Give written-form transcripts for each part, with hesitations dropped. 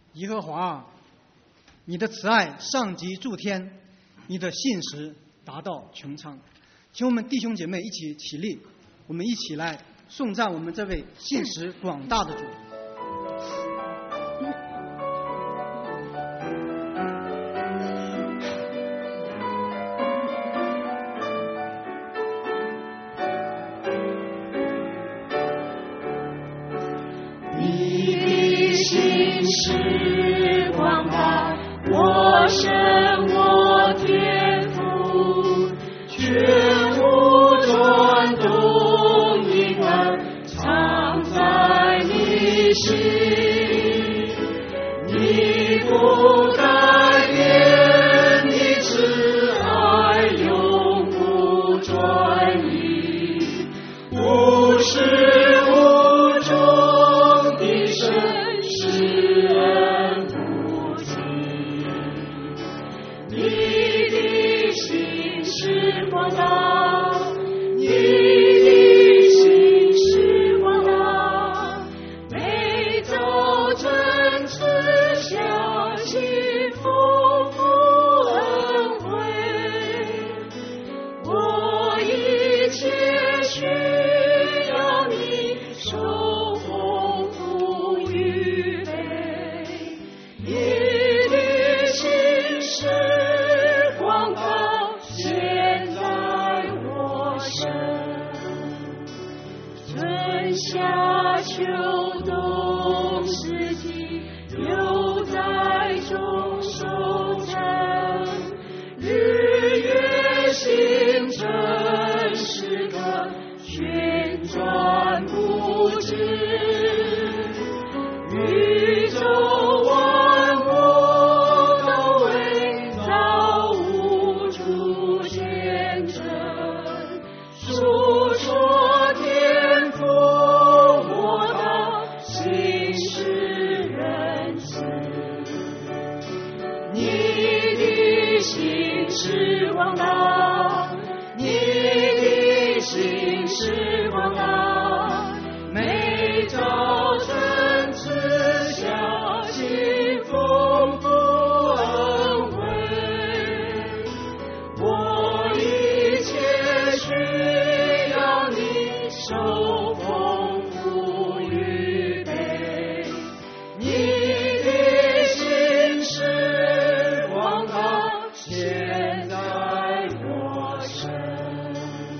耶和华啊，你的慈爱上及诸天，你的信实达到穹苍。请我们弟兄姐妹一起起立，我们一起来颂赞我们这位信实广大的主。 是广大，我神我天父，全无转动因恩藏在你心，你不改变，你慈爱永不转移，无始无终的神是恩不尽，你的心是广大，你的心是广大，每早晨赐下幸福恩惠，我一切需要你守丰富预备，你的心是广大，现在我身，春夏秋冬四季留在中收成，日月星辰时刻旋转不止，宇宙万物都为造物主见证，述说天父莫大心是仁慈，你的心是广大，你的心是广大，每早晨赐下幸丰富恩惠，我一切需要你守丰富预备，你的心是广大，现在我身，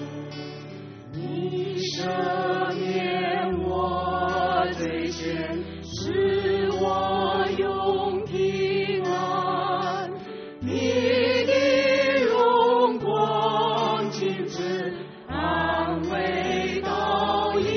你赦免我罪愆，使我永平安，你的荣光亲自安慰导引，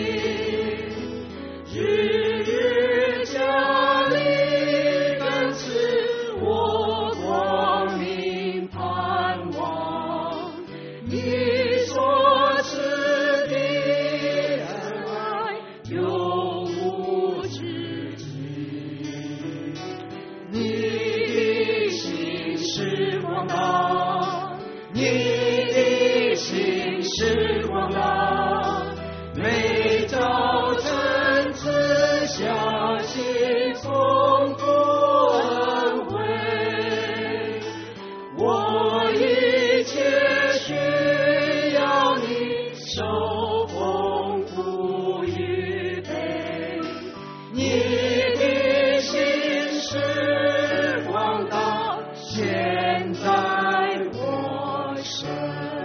日日加力更赐我光明盼望，你所赐的恩爱永无止境，你的心是广大，你的心是广大，每早晨赐下幸丰富恩惠，我一切需要你守丰富预备，你的心是广大，现在我身。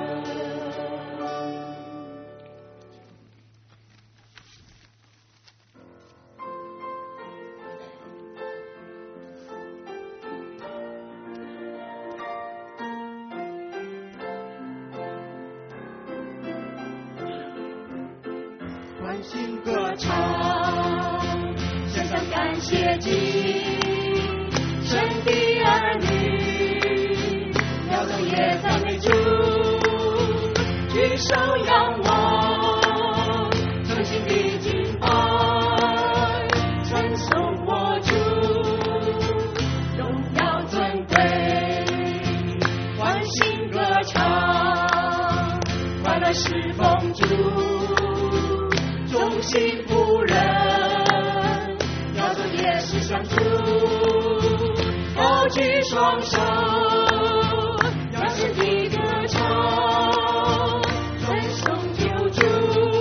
欢欣歌唱，献上感谢祭，神的儿女，摇动也赞美主，举手仰望，诚心的敬拜，称颂我主，荣耀尊贵，欢欣歌唱，快乐侍奉主。忠心仆人，要做也是向相助，高举双手，扬声的歌唱，称颂救主，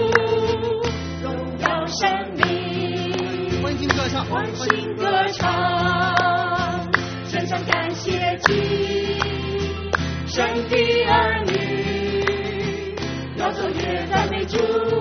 荣耀生命， 欢欣歌唱， 欢欣歌唱，献上感谢祭，神的儿女，要走越赞美主，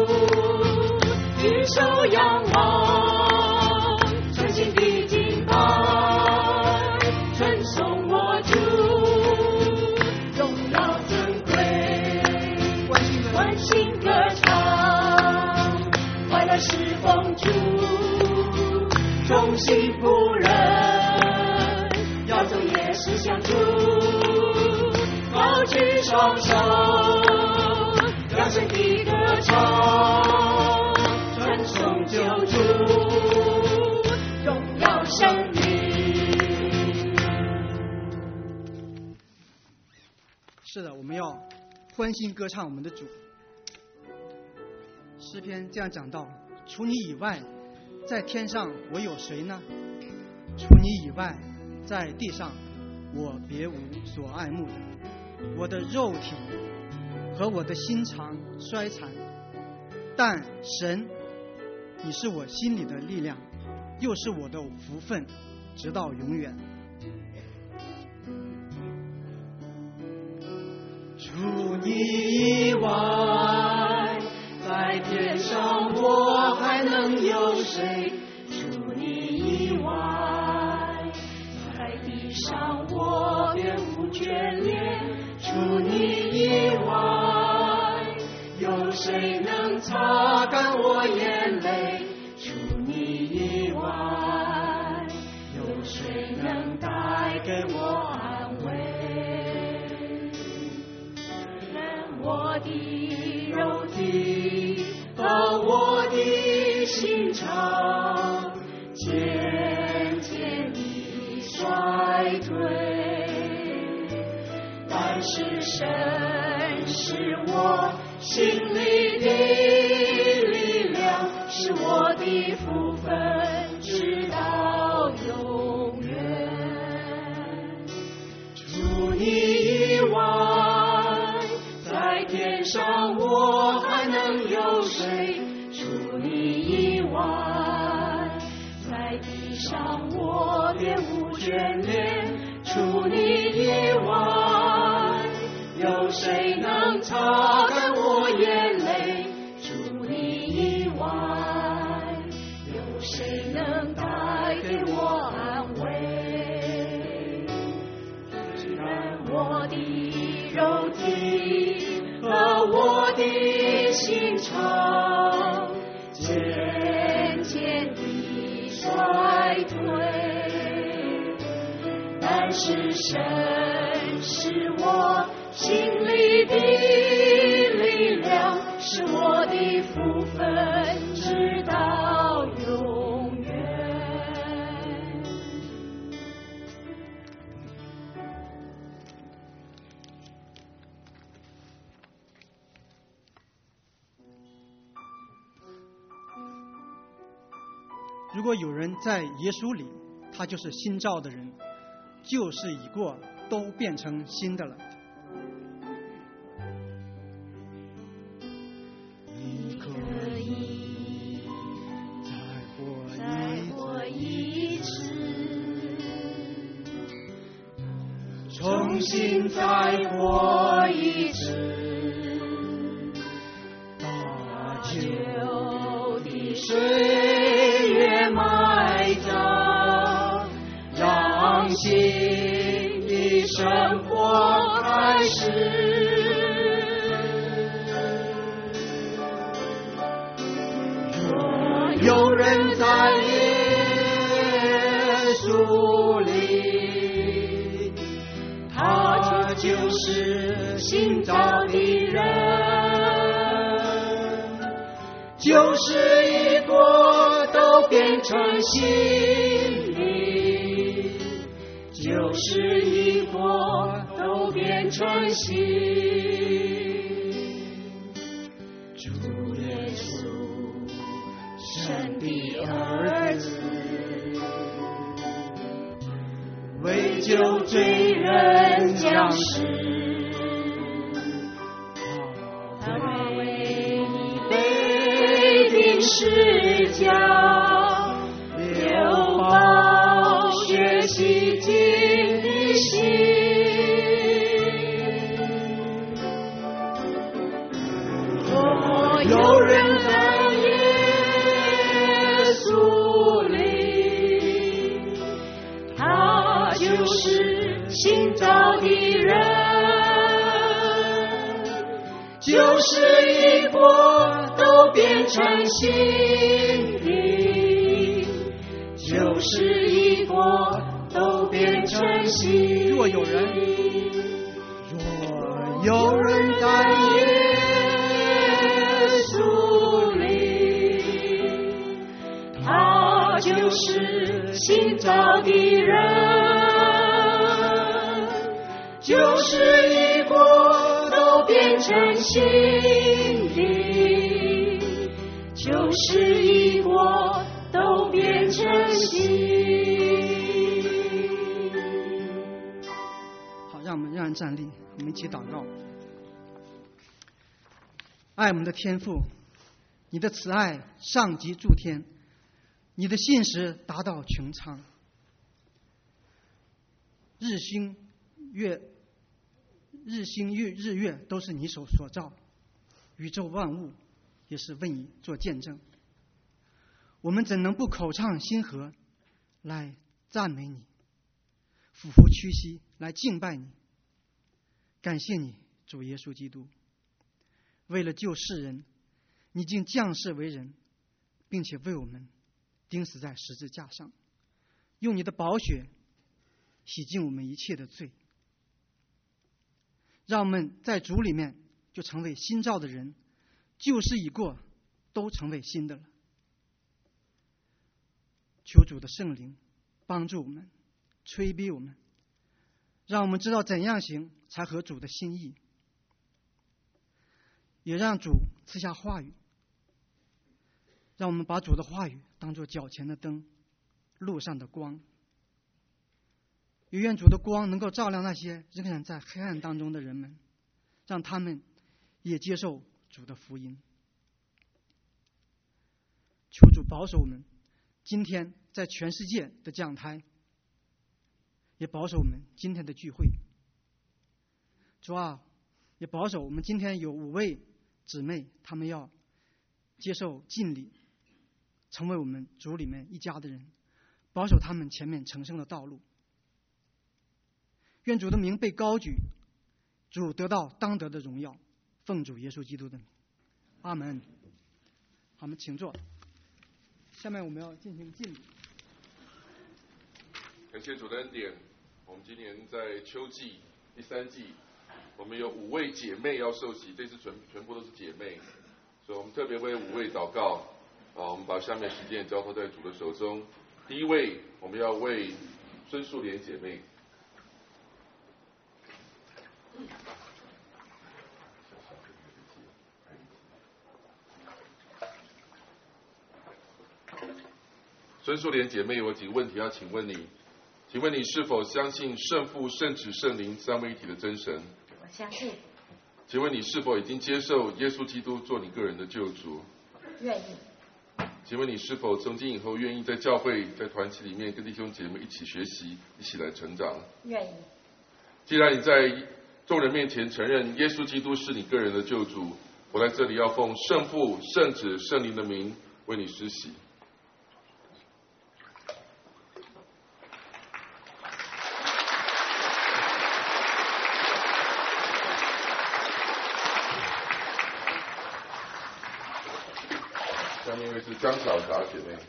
举手仰望，诚心的敬拜，称颂我主，荣耀尊贵，欢欣歌唱，快乐侍奉主，忠心仆人，要走也是相助，高举双手，扬声的歌唱，称颂救主，荣耀生命。 是的，我们要欢欣歌唱我们的主。诗篇这样讲到：除你以外，在天上我有谁呢？除你以外，在地上我别无所爱慕的。我的肉体和我的心肠衰残，但神，你是我心里的力量，又是我的福分，直到永远。 除你以外，在天上我还能有谁？除你以外，在地上我别无眷恋。除你以外，有谁能擦干我眼泪？除你以外，有谁能带给我安慰？让我的肉体和我的心肠渐渐地衰退。但是神是我心里的力量，是我的福分，直到永远。除你以外，在天上我还能有谁？除你以外，在地上我别无眷恋。除你以外，有谁能擦干我眼泪？除你以外，有谁能带给我安慰？虽然我的肉体和我的心肠渐渐地衰退，但是神是我心里的力量，是我的福分，直到永远。 如果有人在耶稣里，他就是新造的人，旧事已过，都变成新的了。 你可以再活一次，重新再活一次，把旧的岁月埋葬，让新的生活开始。若有人在耶稣里，他就是新造的人，旧事已过，都变成新的，旧事已过，都变成新。主耶稣，神的儿子， 救罪人将死，他为你被钉十架，流宝血洗净你心。若有人在耶稣里，他就是新造的人，旧事已过，都变成新的，旧事已过，都变成新的。 若有人在耶稣里，他就是新造的人，旧事已过，都变成新的，旧事已过，都变成新。 好，让我们仍然站立，我们一起祷告。爱我们的天父，你的慈爱上及诸天，你的信实达到穹苍。日星月都是你手所造，宇宙万物也是为你做见证。我们怎能不口唱心和来赞美你，俯伏屈膝来敬拜你？感谢你，主耶稣基督，为了救世人，你竟降世为人，并且为我们钉死在十字架上，用你的宝血洗净我们一切的罪，让我们在主里面就成为新造的人，旧事已过，都成为新的了。求主的圣灵帮助我们，催逼我们，让我们知道怎样行才合主的心意，也让主赐下话语，让我们把主的话语当作脚前的灯，路上的光。也愿主的光能够照亮那些仍然在黑暗当中的人们，让他们也接受主的福音。求主保守我们今天在全世界的讲台，也保守我们今天的聚会。主啊，也保守我们今天有5位姊妹，她们要接受浸礼，成为我们主里面一家的人，保守他们前面成圣的道路。愿主的名被高举，主得到当得的荣耀，奉主耶稣基督的名，阿门。好，我们请坐。下面我们要进行敬礼。 感谢主的恩典，我们今年在秋季第3季，我们有5位姐妹要受洗，这次全部都是姐妹，所以我们特别为5位祷告。我们把下面时间交托在主的手中。第一位，我们要为孙素莲姐妹。孙素莲姐妹，有几个问题要请问你。请问你是否相信圣父、圣子、圣灵3位一体的真神？ 我相信。 请问你是否已经接受耶稣基督做你个人的救主？ 愿意。 请问你是否从今以后愿意在教会、在团体里面跟弟兄姐妹一起学习，一起来成长？ 愿意。 既然你在众人面前承认耶稣基督是你个人的救主，我在这里要奉圣父、圣子、圣灵的名为你施洗。下面一位是张小霞姐妹。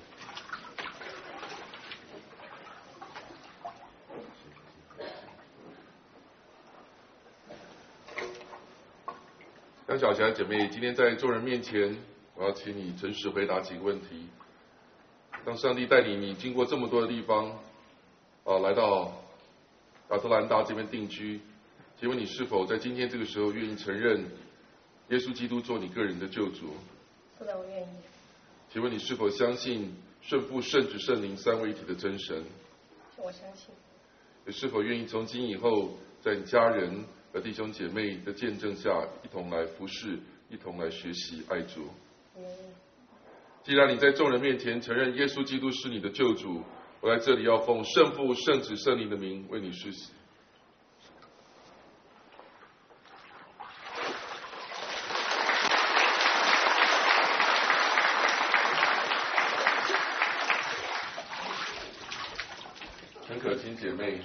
张小霞姐妹，今天在众人面前，我要请你诚实回答几个问题。当上帝带领你经过这么多的地方，来到亚特兰大这边定居，请问你是否在今天这个时候愿意承认耶稣基督做你个人的救主？ 是的，我愿意。 请问你是否相信圣父、圣子、圣灵3位一体的真神？ 我相信。 你是否愿意从今以后，在你家人和弟兄姐妹的见证下，一同来服侍，一同来学习爱主？既然你在众人面前承认耶稣基督是你的救主，我在这里要奉圣父、圣子、圣灵的名为你施洗。陈可欣姐妹，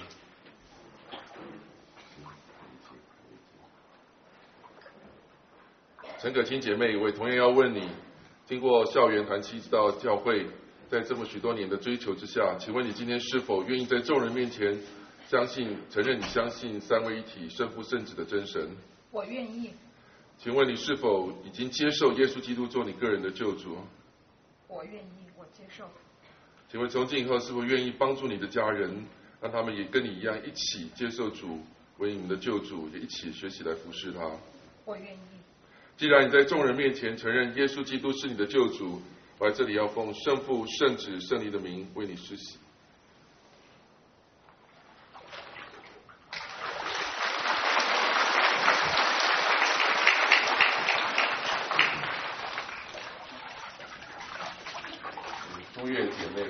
陈可欣姐妹，我也同样要问你，经过校园团契到教会，在这么许多年的追求之下，请问你今天是否愿意在众人面前承认你相信三位一体、圣父、圣子的真神？ 我愿意。 请问你是否已经接受耶稣基督做你个人的救主？ 我愿意，我接受。 请问从今以后是否愿意帮助你的家人，让他们也跟你一样一起接受主为你们的救主，也一起学习来服侍他？ 我愿意。 既然你在众人面前承认耶稣基督是你的救主，我在这里要奉圣父、圣子、圣灵的名为你施洗。朱月姐妹，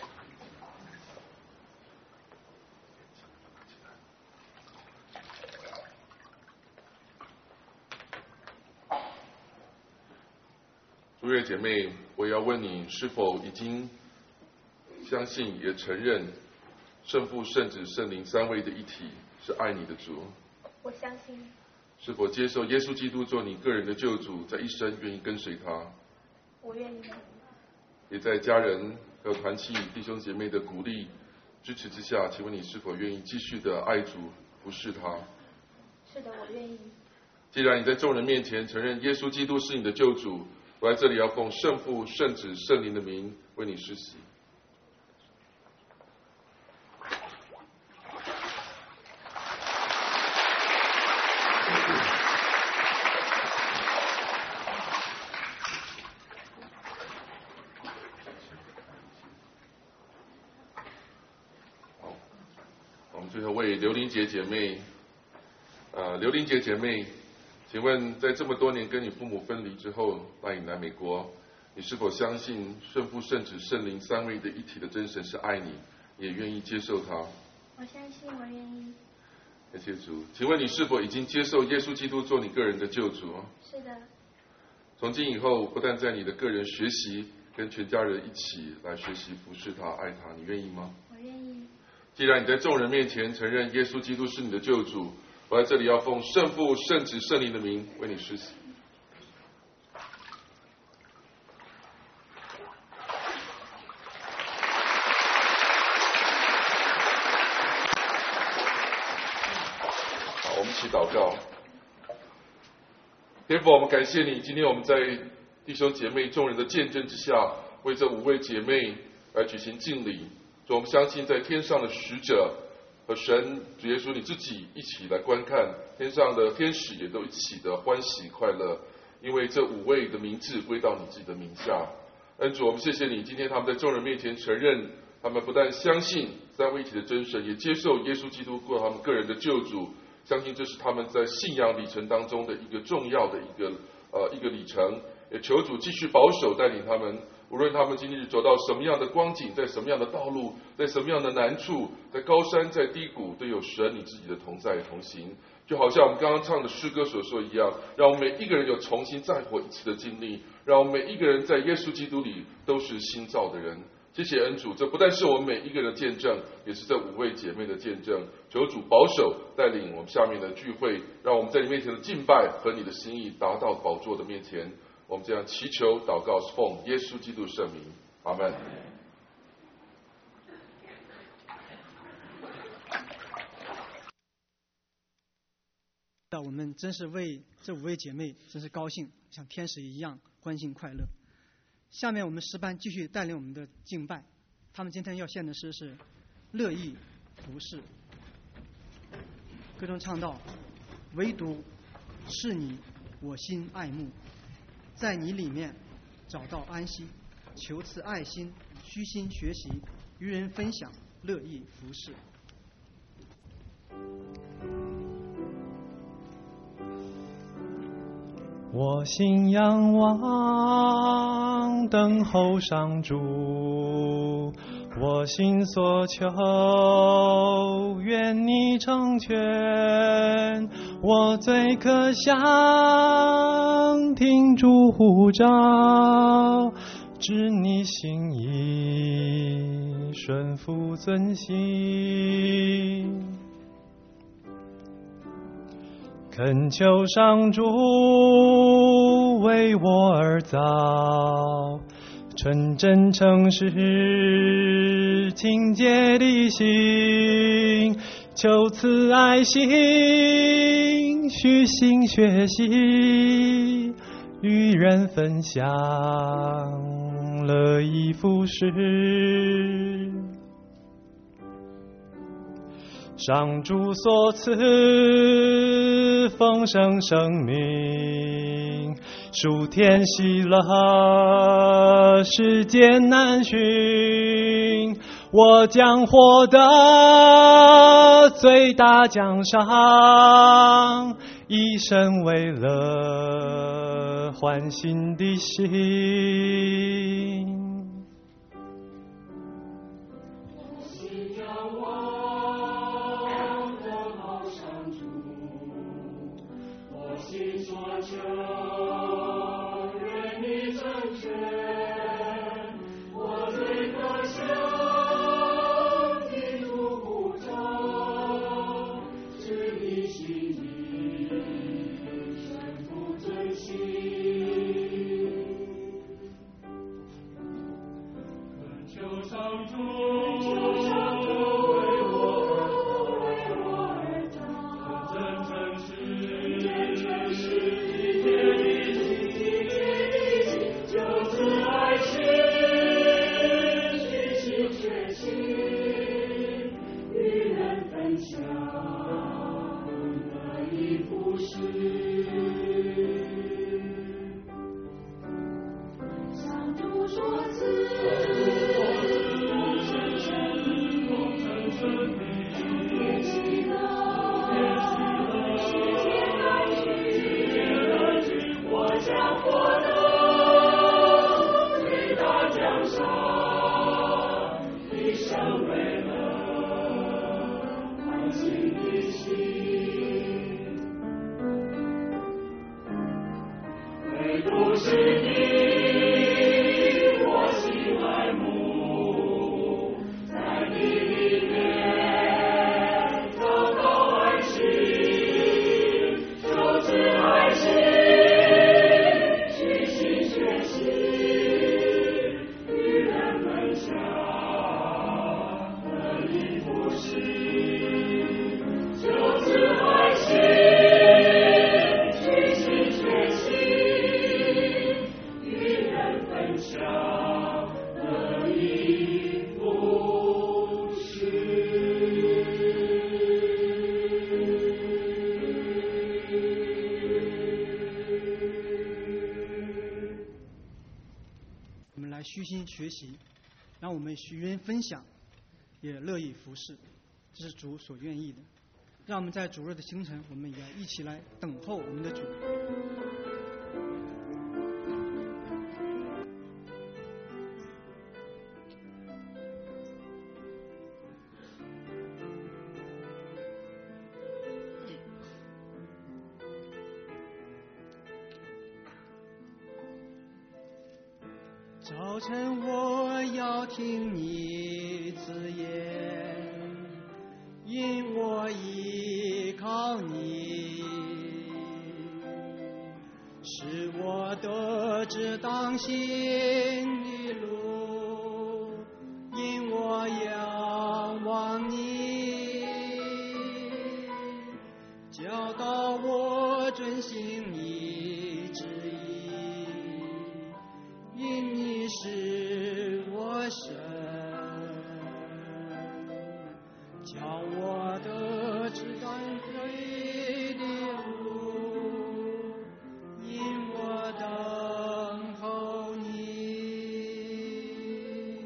朱月姐妹，我也要问你，是否已经相信也承认圣父、圣子、圣灵三位的一体是爱你的主？ 我相信。 是否接受耶稣基督做你个人的救主，在一生愿意跟随他？ 我愿意。 也在家人和团契弟兄姐妹的鼓励支持之下，请问你是否愿意继续的爱主服侍他？ 是的，我愿意。 既然你在众人面前承认耶稣基督是你的救主，我在这里要奉圣父、圣子、圣灵的名为你施洗。我们最后为刘玲姐姐妹，刘玲姐姐妹，请问在这么多年跟你父母分离之后，带你来美国，你是否相信圣父、圣子、圣灵三位的一体的真神是爱你，也愿意接受他？ 我相信，我愿意。 感谢主。请问你是否已经接受耶稣基督做你个人的救主？ 是的。 从今以后，不但在你的个人学习，跟全家人一起来学习服侍他、爱他，你愿意吗？ 我愿意。 既然你在众人面前承认耶稣基督是你的救主，我在这里要奉圣父、圣子、圣灵的名为你施洗。好，我们一起祷告。天父，我们感谢你，今天我们在弟兄姐妹众人的见证之下，为这5位姐妹来举行敬礼。主，我们相信在天上的使者和神主耶稣你自己一起来观看，天上的天使也都一起的欢喜快乐，因为这5位的名字归到你自己的名下。恩主，我们谢谢你，今天他们在众人面前承认，他们不但相信三位一体的真神，也接受耶稣基督做他们个人的救主，相信这是他们在信仰里程当中的一个重要的一个里程。也求主继续保守带领他们，无论他们今日走到什么样的光景，在什么样的道路，在什么样的难处，在高山在低谷，都有神你自己的同在同行。就好像我们刚刚唱的诗歌所说一样，让我们每一个人有重新再活一次的经历，让我们每一个人在耶稣基督里都是新造的人。谢谢恩主，这不但是我们每一个人的见证，也是这5位姐妹的见证。求主保守带领我们下面的聚会，让我们在你面前的敬拜和你的心意达到宝座的面前。我们这样祈求祷告，是奉耶稣基督圣名，阿们。 我们真是为这5位姐妹真是高兴，像天使一样欢欣快乐。下面我们诗班继续带领我们的敬拜，他们今天要献的诗是乐意服侍。歌中唱到：唯独是你我心爱慕，在你里面找到安息，求赐爱心，虚心学习，与人分享，乐意服侍。 我心仰望，等候上主，我心所求，愿你成全。我最可想听主呼召，知你心意，顺服遵行。恳求上主为我而造，纯真诚实清洁的心，求赐爱心，虚心学习，与人分享，乐意服侍。上主所赐丰盛生命，属天喜乐，世间难寻。我将获得最大奖赏，一生为乐，欢欣的心。 虚心学习，让我们与人分享，也乐意服侍，这是主所愿意的。让我们在主日的清晨，我们也要一起来等候我们的主。早晨我要听你字言，因我依靠你，使我得知当行的路，因我仰望你，教导我遵行你旨意，因你是我神，叫我得知当对的路，因我等候你。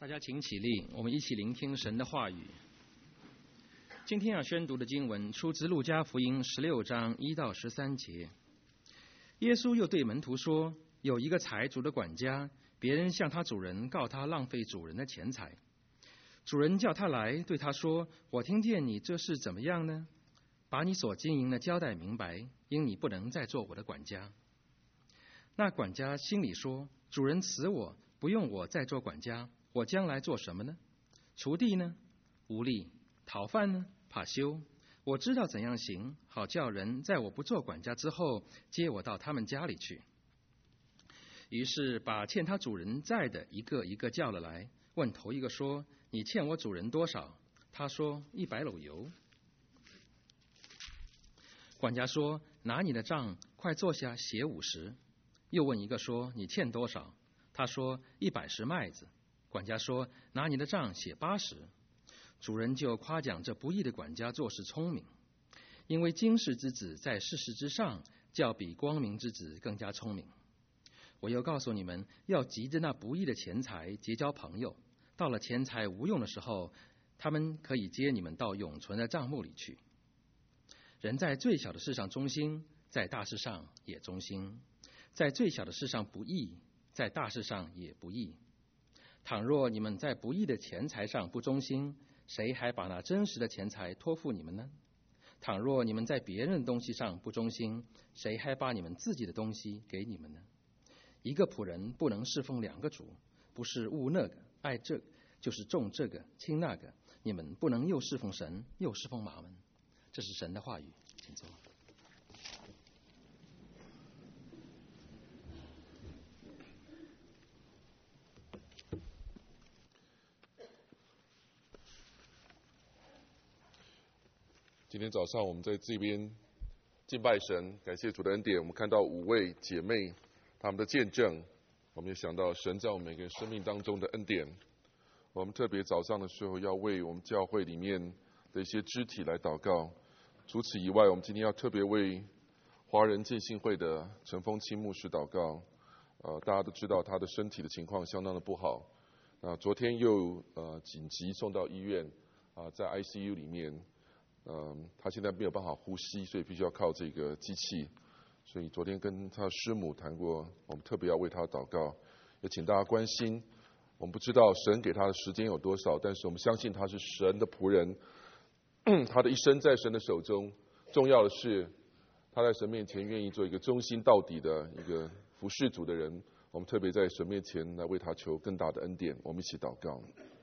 大家请起立，我们一起聆听神的话语。今天要宣读的经文出自路加福音16章1到13节。耶稣又对门徒说，有一个财主的管家，别人向他主人告他浪费主人的钱财。主人叫他来，对他说，我听见你这事怎么样呢？把你所经营的交代明白，因你不能再做我的管家。那管家心里说，主人辞我，不用我再做管家，我将来做什么呢？锄地呢？无力；讨饭呢？怕羞。我知道怎样行，好叫人在我不做管家之后，接我到他们家里去。于是把欠他主人债的一个一个叫了来，问头一个说，你欠我主人多少？他说100篓油。管家说，拿你的账，快坐下写50。又问一个说，你欠多少？他说100石麦子。管家说，拿你的账写80。主人就夸奖这不义的管家做事聪明，因为经世之子在世事之上，较比光明之子更加聪明。我又告诉你们，要急着那不义的钱财结交朋友，到了钱财无用的时候，他们可以接你们到永存的帐幕里去。人在最小的事上忠心，在大事上也忠心；在最小的事上不义，在大事上也不义。倘若你们在不义的钱财上不忠心，谁还把那真实的钱财托付你们呢？倘若你们在别人的东西上不忠心，谁还把你们自己的东西给你们呢？一个仆人不能侍奉2个主，不是恶那个爱这个，就是重这个轻那个。你们不能又侍奉神，又侍奉马门。这是神的话语，请坐。 今天早上我们在这边敬拜神，感谢主的恩典。我们看到5位姐妹她们的见证，我们也想到神在我们每个人生命当中的恩典。我们特别早上的时候要为我们教会里面的一些肢体来祷告。除此以外，我们今天要特别为华人浸信会的陈峰清牧师祷告。大家都知道他的身体的情况相当的不好，昨天又紧急送到医院，在 ICU 里面。他现在没有办法呼吸，所以必须要靠这个机器。所以昨天跟他师母谈过，我们特别要为他祷告，也请大家关心。我们不知道神给他的时间有多少，但是我们相信他是神的仆人，他的一生在神的手中。重要的是，他在神面前愿意做一个忠心到底的一个服侍主的人。我们特别在神面前来为他求更大的恩典。我们一起祷告。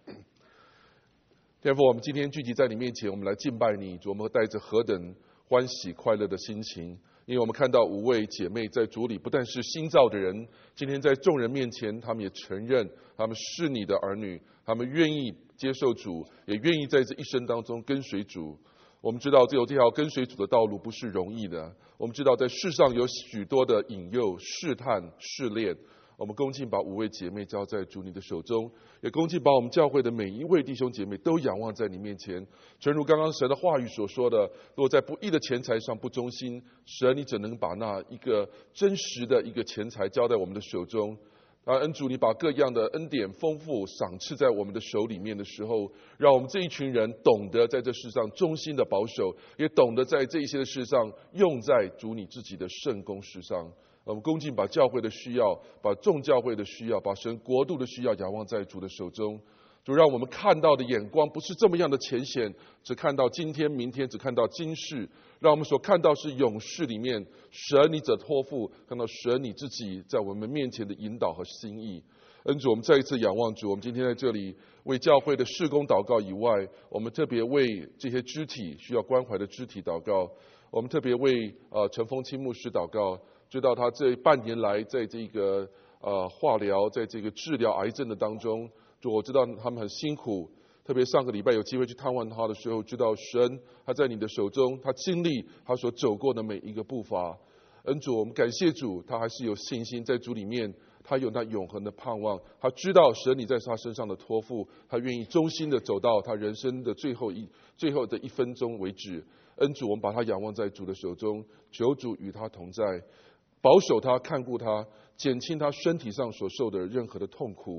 天父，我们今天聚集在你面前，我们来敬拜你，主，我们带着何等欢喜快乐的心情，因为我们看到5位姐妹在主里不但是新造的人，今天在众人面前，他们也承认他们是你的儿女，他们愿意接受主，也愿意在这一生当中跟随主。我们知道这条跟随主的道路不是容易的，我们知道在世上有许多的引诱、试探、试炼。我们恭敬把5位姐妹交在主你的手中，也恭敬把我们教会的每一位弟兄姐妹都仰望在你面前。诚如刚刚神的话语所说的，如果在不义的钱财上不忠心，神你怎能把那一个真实的一个钱财交在我们的手中？恩主，你把各样的恩典丰富赏赐在我们的手里面的时候，让我们这一群人懂得在这世上忠心的保守，也懂得在这一些的事上用在主你自己的圣工事上。我们恭敬把教会的需要，把众教会的需要，把神国度的需要仰望在主的手中。主，让我们看到的眼光不是这么样的浅显，只看到今天明天，只看到今世。让我们所看到是永世里面神你者托付，看到神你自己在我们面前的引导和心意。恩主，我们再一次仰望主。我们今天在这里为教会的事工祷告以外，我们特别为这些肢体需要关怀的肢体祷告。我们特别为陈峰清牧师祷告，知道他这半年来在这个化疗，在这个治疗癌症的当中，主，我知道他们很辛苦。特别上个礼拜有机会去探望他的时候，知道神他在你的手中，他经历他所走过的每一个步伐。恩主，我们感谢主，他还是有信心在主里面，他有那永恒的盼望，他知道神你在他身上的托付，他愿意忠心的走到他人生的最后的1分钟为止。恩主，我们把他仰望在主的手中，求主与他同在，保守他，看顾他，减轻他身体上所受的任何的痛苦，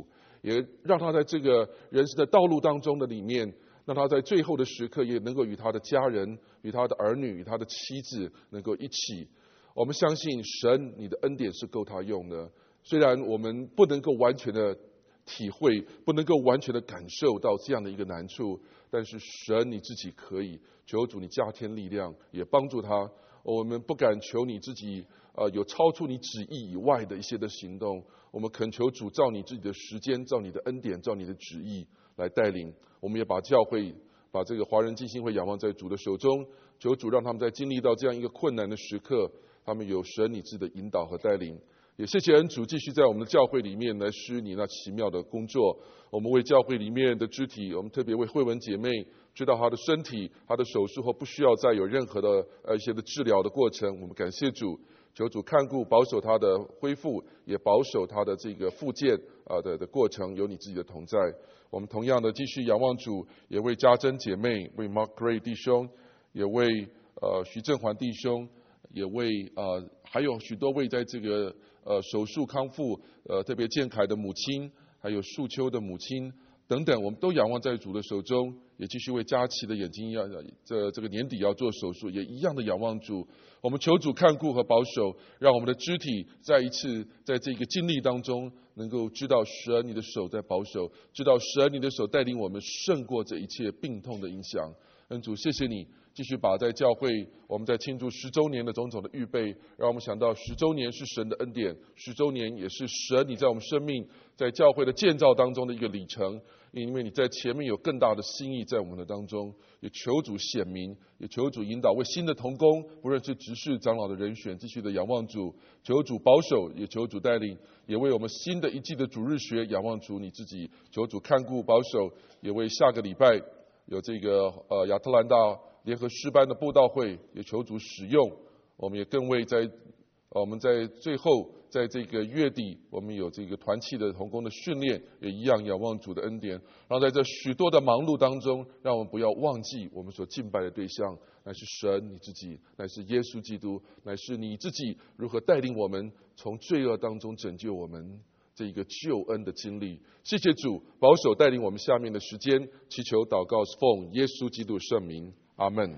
也让他在这个人生的道路当中的里面，让他在最后的时刻也能够与他的家人、与他的儿女、与他的妻子能够一起。我们相信神，你的恩典是够他用的。虽然我们不能够完全的体会，不能够完全的感受到这样的一个难处，但是神你自己可以。求主你加添力量，也帮助他。我们不敢求你自己有超出你旨意以外的一些的行动，我们恳求主照你自己的时间，照你的恩典，照你的旨意来带领。我们也把教会，把这个华人基金会仰望在主的手中，求主让他们在经历到这样一个困难的时刻，他们有神你自己的引导和带领。也谢谢恩主继续在我们的教会里面来施你那奇妙的工作。我们为教会里面的肢体，我们特别为慧文姐妹，知道她的身体，她的手术后不需要再有任何的一些的治疗的过程，我们感谢主，求主看顾保守她的恢复，也保守她的这个复健的过程，有你自己的同在。我们同样的继续仰望主，也为家珍姐妹，为 Mark Gray 弟兄，也为徐正环弟兄，也为还有许多位在这个手术康复特别健凯的母亲，还有树秋的母亲等等，我们都仰望在主的手中，也继续为佳琪的眼睛这个年底要做手术，也一样的仰望主。我们求主看顾和保守，让我们的肢体再一次在这个经历当中，能够知道神你的手在保守，知道神你的手带领我们胜过这一切病痛的影响。恩主，谢谢你继续把在教会我们在庆祝10周年的种种的预备，让我们想到10周年是神的恩典，10周年也是神你在我们生命在教会的建造当中的一个里程，因为你在前面有更大的心意在我们的当中，也求主显明，也求主引导，为新的同工，不论是执事长老的人选，继续的仰望主，求主保守，也求主带领，也为我们新的一季的主日学仰望主你自己，求主看顾保守，也为下个礼拜有这个亚特兰大联合诗班的布道会，也求主使用。我们也更为我们在最后在这个月底，我们有这个团契的同工的训练，也一样仰望主的恩典。然后在这许多的忙碌当中，让我们不要忘记我们所敬拜的对象，乃是神你自己，乃是耶稣基督，乃是你自己如何带领我们从罪恶当中拯救我们这一个救恩的经历。谢谢主保守带领我们下面的时间，祈求祷告是奉耶稣基督圣名，阿们。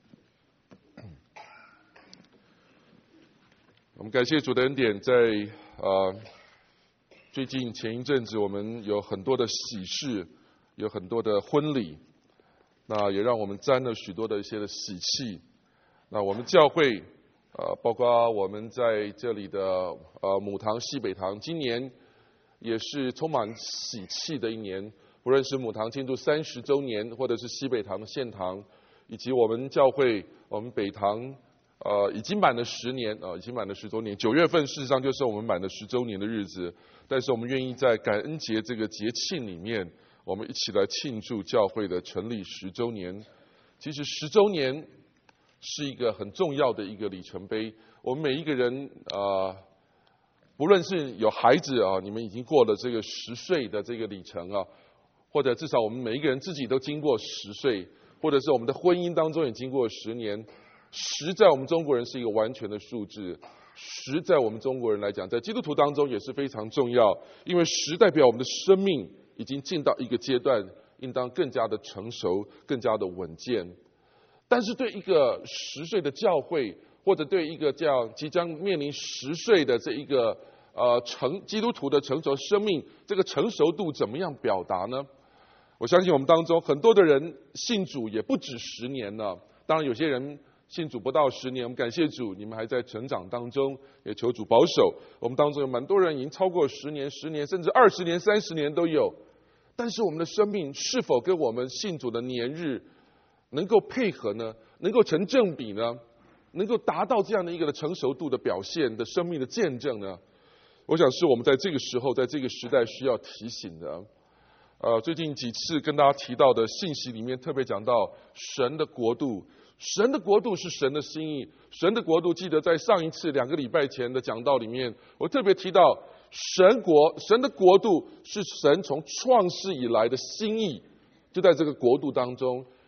我们感谢主的恩典，在最近前一阵子，我们有很多的喜事，有很多的婚礼，那也让我们沾了许多的一些的喜气。那我们教会包括我们在这里的母堂西北堂，今年也是充满喜气的一年，不论是母堂庆祝30周年，或者是西北堂的献堂，以及我们教会我们北堂已经满了10年已经满了10周年。9月份事实上就是我们满了10周年的日子，但是我们愿意在感恩节这个节庆里面，我们一起来庆祝教会的成立10周年。其实10周年是一个很重要的一个里程碑。我们每一个人不论是有孩子你们已经过了这个10岁的这个里程或者至少我们每一个人自己都经过10岁，或者是我们的婚姻当中也经过10年。10在我们中国人是一个完全的数字，10在我们中国人来讲，在基督徒当中也是非常重要，因为10代表我们的生命已经进到一个阶段，应当更加的成熟，更加的稳健。但是对一个10岁的教会，或者对一个这样即将面临10岁的这一个基督徒的成熟生命，这个成熟度怎么样表达呢？我相信我们当中很多的人信主也不止10年了，当然有些人信主不到10年，我们感谢主，你们还在成长当中，也求主保守。我们当中有蛮多人已经超过10年、甚至20年、30年都有。但是我们的生命是否跟我们信主的年日能够配合呢？能够成正比呢？能够达到这样的一个成熟度的表现的生命的见证呢？我想是我们在这个时候，在这个时代需要提醒的。最近几次跟大家提到的信息里面，特别讲到神的国度。神的国度是神的心意，神的国度，记得在上一次2个礼拜前的讲道里面，我特别提到神的国度是神从创世以来的心意，就在这个国度当中。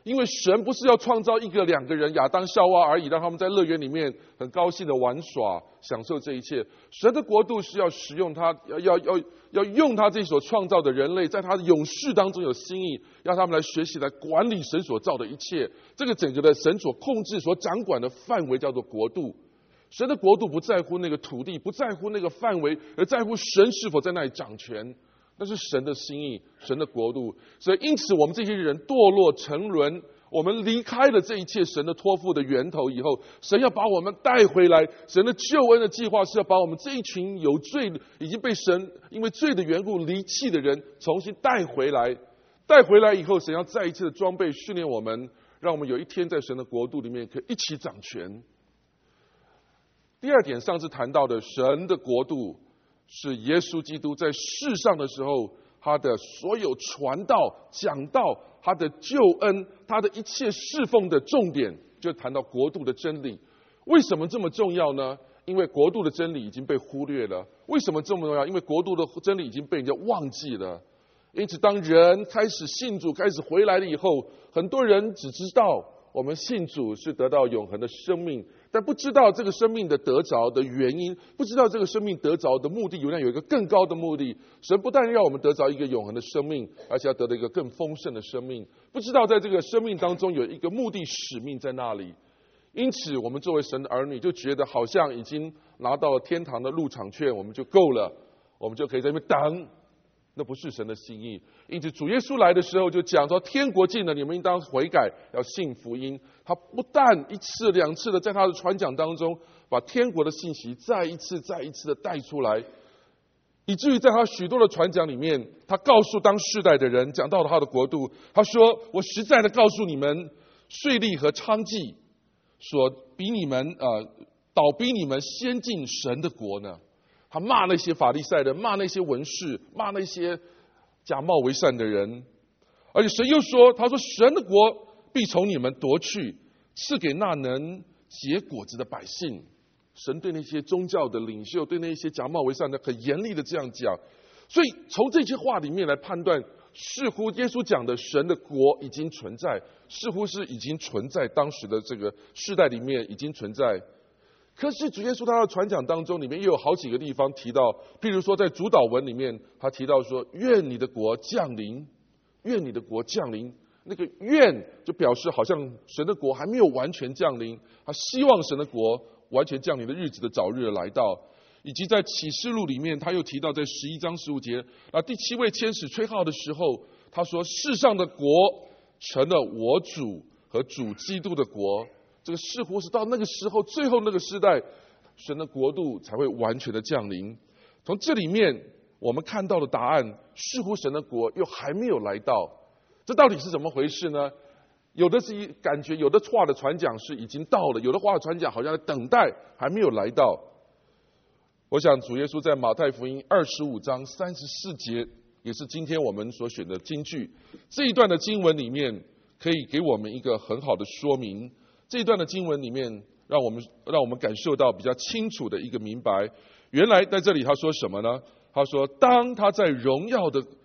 因为神不是要创造一个两个人亚当夏娃而已，让他们在乐园里面很高兴的玩耍享受这一切。神的国度是要使用他，要用他这所创造的人类，在他的永世当中有心意，让他们来学习来管理神所造的一切。这个整个的神所控制所掌管的范围叫做国度。神的国度不在乎那个土地，不在乎那个范围，而在乎神是否在那里掌权。那是神的心意，神的国度。所以因此我们这些人堕落沉沦，我们离开了这一切神的托付的源头以后，神要把我们带回来。神的救恩的计划是要把我们这一群有罪已经被神因为罪的缘故离弃的人重新带回来。带回来以后，神要再一次的装备训练我们，让我们有一天在神的国度里面可以一起掌权。第二点，上次谈到的神的国度是耶稣基督在世上的时候，他的所有传道讲道，他的救恩，他的一切侍奉的重点，就谈到国度的真理。为什么这么重要呢？因为国度的真理已经被忽略了。为什么这么重要？因为国度的真理已经被人家忘记了。因此当人开始信主，开始回来了以后，很多人只知道我们信主是得到永恒的生命，但不知道这个生命的得着的原因，不知道这个生命得着的目的，原来有一个更高的目的。神不但让我们得着一个永恒的生命，而且要得到一个更丰盛的生命。不知道在这个生命当中有一个目的使命在那里。因此我们作为神的儿女，就觉得好像已经拿到了天堂的入场券，我们就够了，我们就可以在那边等。那不是神的心意。因此主耶稣来的时候就讲说，天国近了，你们应当悔改，要信福音。他不但一次两次的在他的传讲当中把天国的信息再一次的带出来，以至于在他许多的传讲里面，他告诉当世代的人，讲到了他的国度，他说，我实在的告诉你们，税吏和娼妓所比你们倒逼你们先进神的国呢。他骂那些法利赛人，骂那些文士，骂那些假冒为善的人。而且神又说，他说神的国必从你们夺去，赐给那能结果子的百姓。神对那些宗教的领袖，对那些假冒为善的很严厉的这样讲。所以从这些话里面来判断，似乎耶稣讲的神的国已经存在，似乎是已经存在当时的这个世代里面已经存在。可是主耶稣他的传讲当中里面又有好几个地方提到，譬如说在主祷文里面他提到说，愿你的国降临，愿你的国降临。那个愿就表示好像神的国还没有完全降临，他希望神的国完全降临的日子的早日来到。以及在启示录里面他又提到，在11章15节，第7位天使吹号的时候，他说世上的国成了我主和主基督的国。这个似乎是到那个时候最后那个时代，神的国度才会完全的降临。从这里面我们看到的答案，似乎神的国又还没有来到。这到底是怎么回事呢？有的是感觉，有的话的传讲是已经到了，有的话的传讲好像在等待，还没有来到。我想主耶稣在马太福音25章34节，也是今天我们所选的金句。这一段的经文里面可以给我们一个很好的说明。这一段的经文里面让我们感受到比较清楚的一个明白。原来在这里他说什么呢？他说当他在荣耀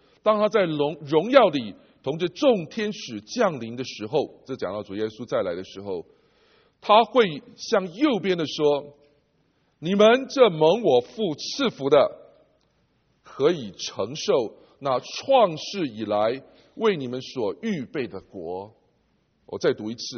里同着众天使降临的时候，这讲到主耶稣再来的时候，他会向右边的说，你们这蒙我父赐福的，可以承受那创世以来为你们所预备的国。我再读一次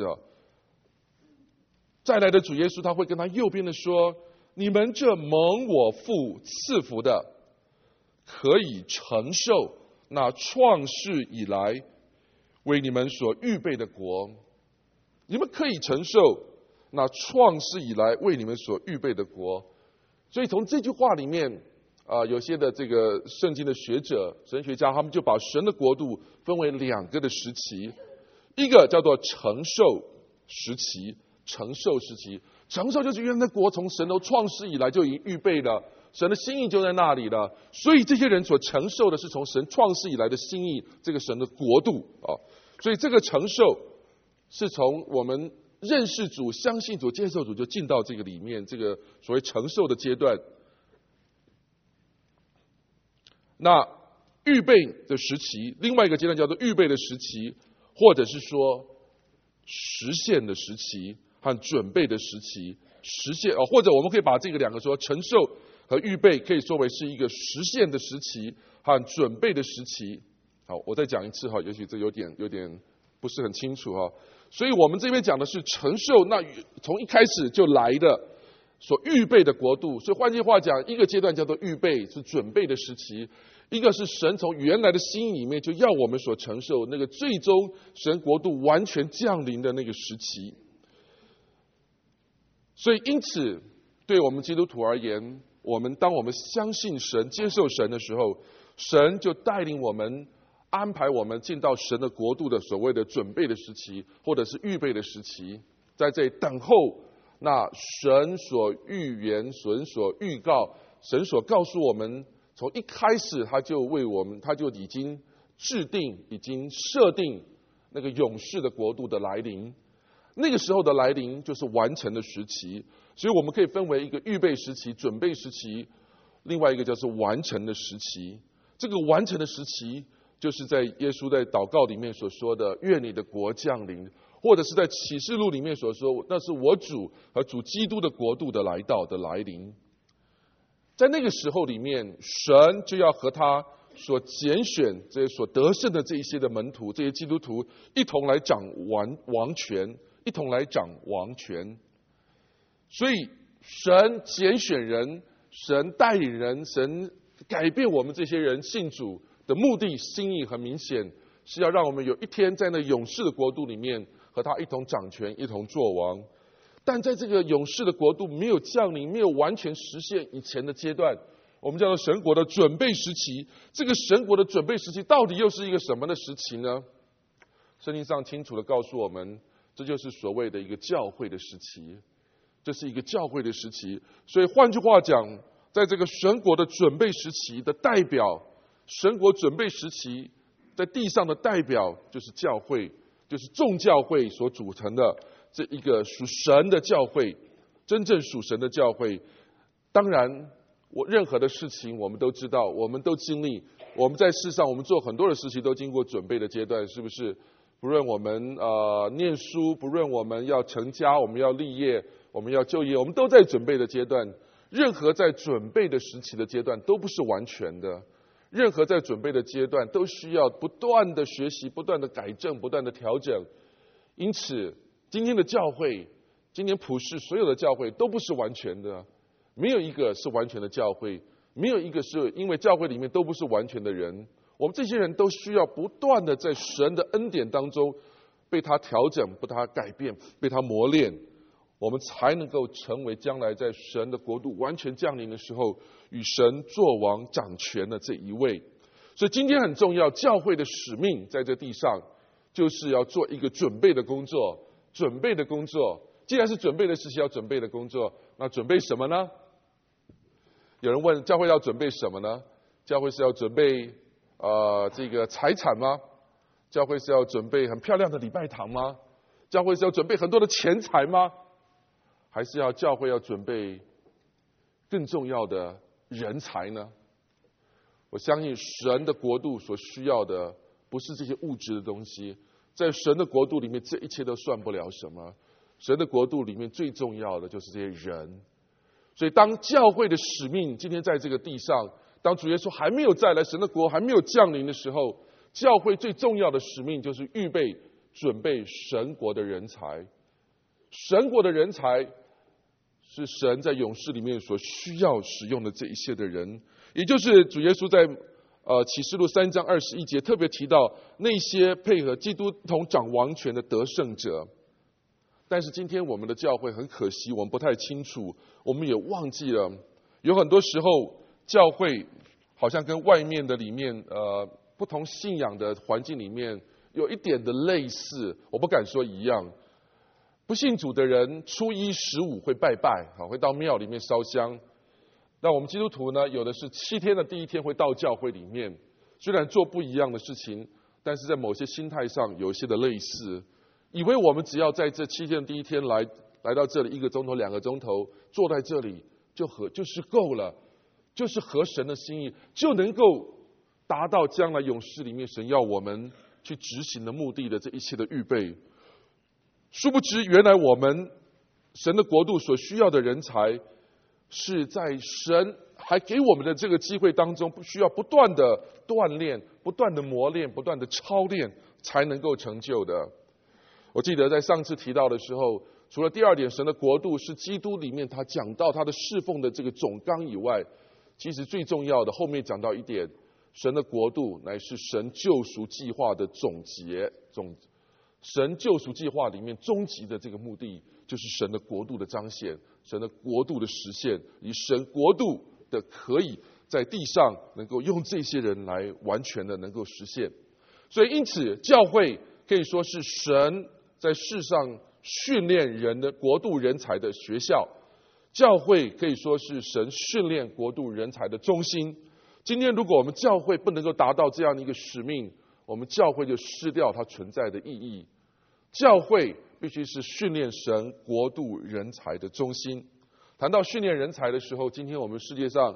再来的主耶稣他会跟他右边的说，你们这蒙我父赐福的，可以承受那创世以来为你们所预备的国。你们可以承受那创世以来为你们所预备的国。所以从这句话里面有些的这个圣经的学者神学家，他们就把神的国度分为两个的时期。一个叫做承受时期，承受时期，承受就是原来的国从神的创世以来就已经预备了，神的心意就在那里了。所以这些人所承受的是从神创世以来的心意，这个神的国度所以这个承受是从我们认识主、相信主、接受主就进到这个里面，这个所谓承受的阶段。那预备的时期，另外一个阶段叫做预备的时期，或者是说实现的时期和准备的时期。实现或者我们可以把这个两个说，承受和预备可以说为是一个实现的时期和准备的时期。好，我再讲一次哈，也许这有点不是很清楚哈。所以我们这边讲的是承受，那从一开始就来的所预备的国度。所以换句话讲，一个阶段叫做预备，是准备的时期；一个是神从原来的心里面就要我们所承受那个最终神国度完全降临的那个时期。所以因此对我们基督徒而言，当我们相信神、接受神的时候，神就带领我们、安排我们进到神的国度的所谓的准备的时期，或者是预备的时期，在这里等候那神所预言、神所预告、神所告诉我们，从一开始他就为我们，他就已经制定、已经设定那个永世的国度的来临。那个时候的来临就是完成的时期，所以我们可以分为一个预备时期、准备时期，另外一个叫做完成的时期。这个完成的时期，就是在耶稣在祷告里面所说的"愿你的国降临"，或者是在启示录里面所说，那是我主和主基督的国度的来到的来临。在那个时候里面，神就要和他所拣选这些所得胜的这一些的门徒，这些基督徒一同来掌王权，一同来掌王权。所以神拣选人，神带领人，神改变我们这些人信主的目的、心意很明显，是要让我们有一天在那永世的国度里面和他一同掌权，一同作王。但在这个永世的国度没有降临、没有完全实现以前的阶段，我们叫做神国的准备时期。这个神国的准备时期到底又是一个什么的时期呢？圣经上清楚地告诉我们，这就是所谓的一个教会的时期，这是一个教会的时期。所以换句话讲，在这个神国的准备时期的代表，神国准备时期在地上的代表就是教会，就是众教会所组成的这一个属神的教会，真正属神的教会。当然任何的事情我们都知道，我们都经历，我们在世上我们做很多的事情都经过准备的阶段，是不是？不论我们念书，不论我们要成家，我们要立业，我们要就业，我们都在准备的阶段。任何在准备的时期的阶段都不是完全的，任何在准备的阶段都需要不断的学习、不断的改正、不断的调整。因此今天的教会，今天普世所有的教会都不是完全的，没有一个是完全的教会，没有一个是，因为教会里面都不是完全的人。我们这些人都需要不断的在神的恩典当中被他调整、被他改变、被他磨练，我们才能够成为将来在神的国度完全降临的时候与神作王掌权的这一位。所以今天很重要，教会的使命在这地上就是要做一个准备的工作。准备的工作，既然是准备的事情，要准备的工作，那准备什么呢？有人问，教会要准备什么呢？教会是要准备这个财产吗？教会是要准备很漂亮的礼拜堂吗？教会是要准备很多的钱财吗？还是教会要准备更重要的人才呢？我相信神的国度所需要的不是这些物质的东西，在神的国度里面，这一切都算不了什么。神的国度里面最重要的就是这些人。所以当教会的使命今天在这个地上，当主耶稣还没有再来，神的国还没有降临的时候，教会最重要的使命就是预备、准备神国的人才。神国的人才是神在永世里面所需要使用的这一些的人，也就是主耶稣在启示录3章21节特别提到那些配合基督同掌王权的得胜者。但是今天我们的教会很可惜，我们不太清楚，我们也忘记了，有很多时候教会好像跟外面的里面不同信仰的环境里面有一点的类似，我不敢说一样。不信主的人初一15会拜拜，会到庙里面烧香。那我们基督徒呢，有的是7天的第一天会到教会里面，虽然做不一样的事情，但是在某些心态上有一些的类似。以为我们只要在这7天的第一天来到这里1个钟头、2个钟头，坐在这里就是够了，就是合神的心意，就能够达到将来永世里面神要我们去执行的目的的这一切的预备。 殊不知，原来我们神的国度所需要的人才，是在神还给我们的这个机会当中，需要不断的锻炼、不断的磨练、不断的操练，才能够成就的。我记得在上次提到的时候，除了第二点，神的国度是基督里面他讲到他的侍奉的这个总纲以外，其实最重要的后面讲到一点，神的国度乃是神救赎计划的总结。神救赎计划里面终极的这个目的，就是神的国度的彰显，神的国度的实现，以神国度的可以在地上能够用这些人来完全的能够实现。所以因此教会可以说是神在世上训练人的国度人才的学校，教会可以说是神训练国度人才的中心。今天如果我们教会不能够达到这样的一个使命，我们教会就失掉它存在的意义。教会必须是训练神国度人才的中心。谈到训练人才的时候，今天我们世界上，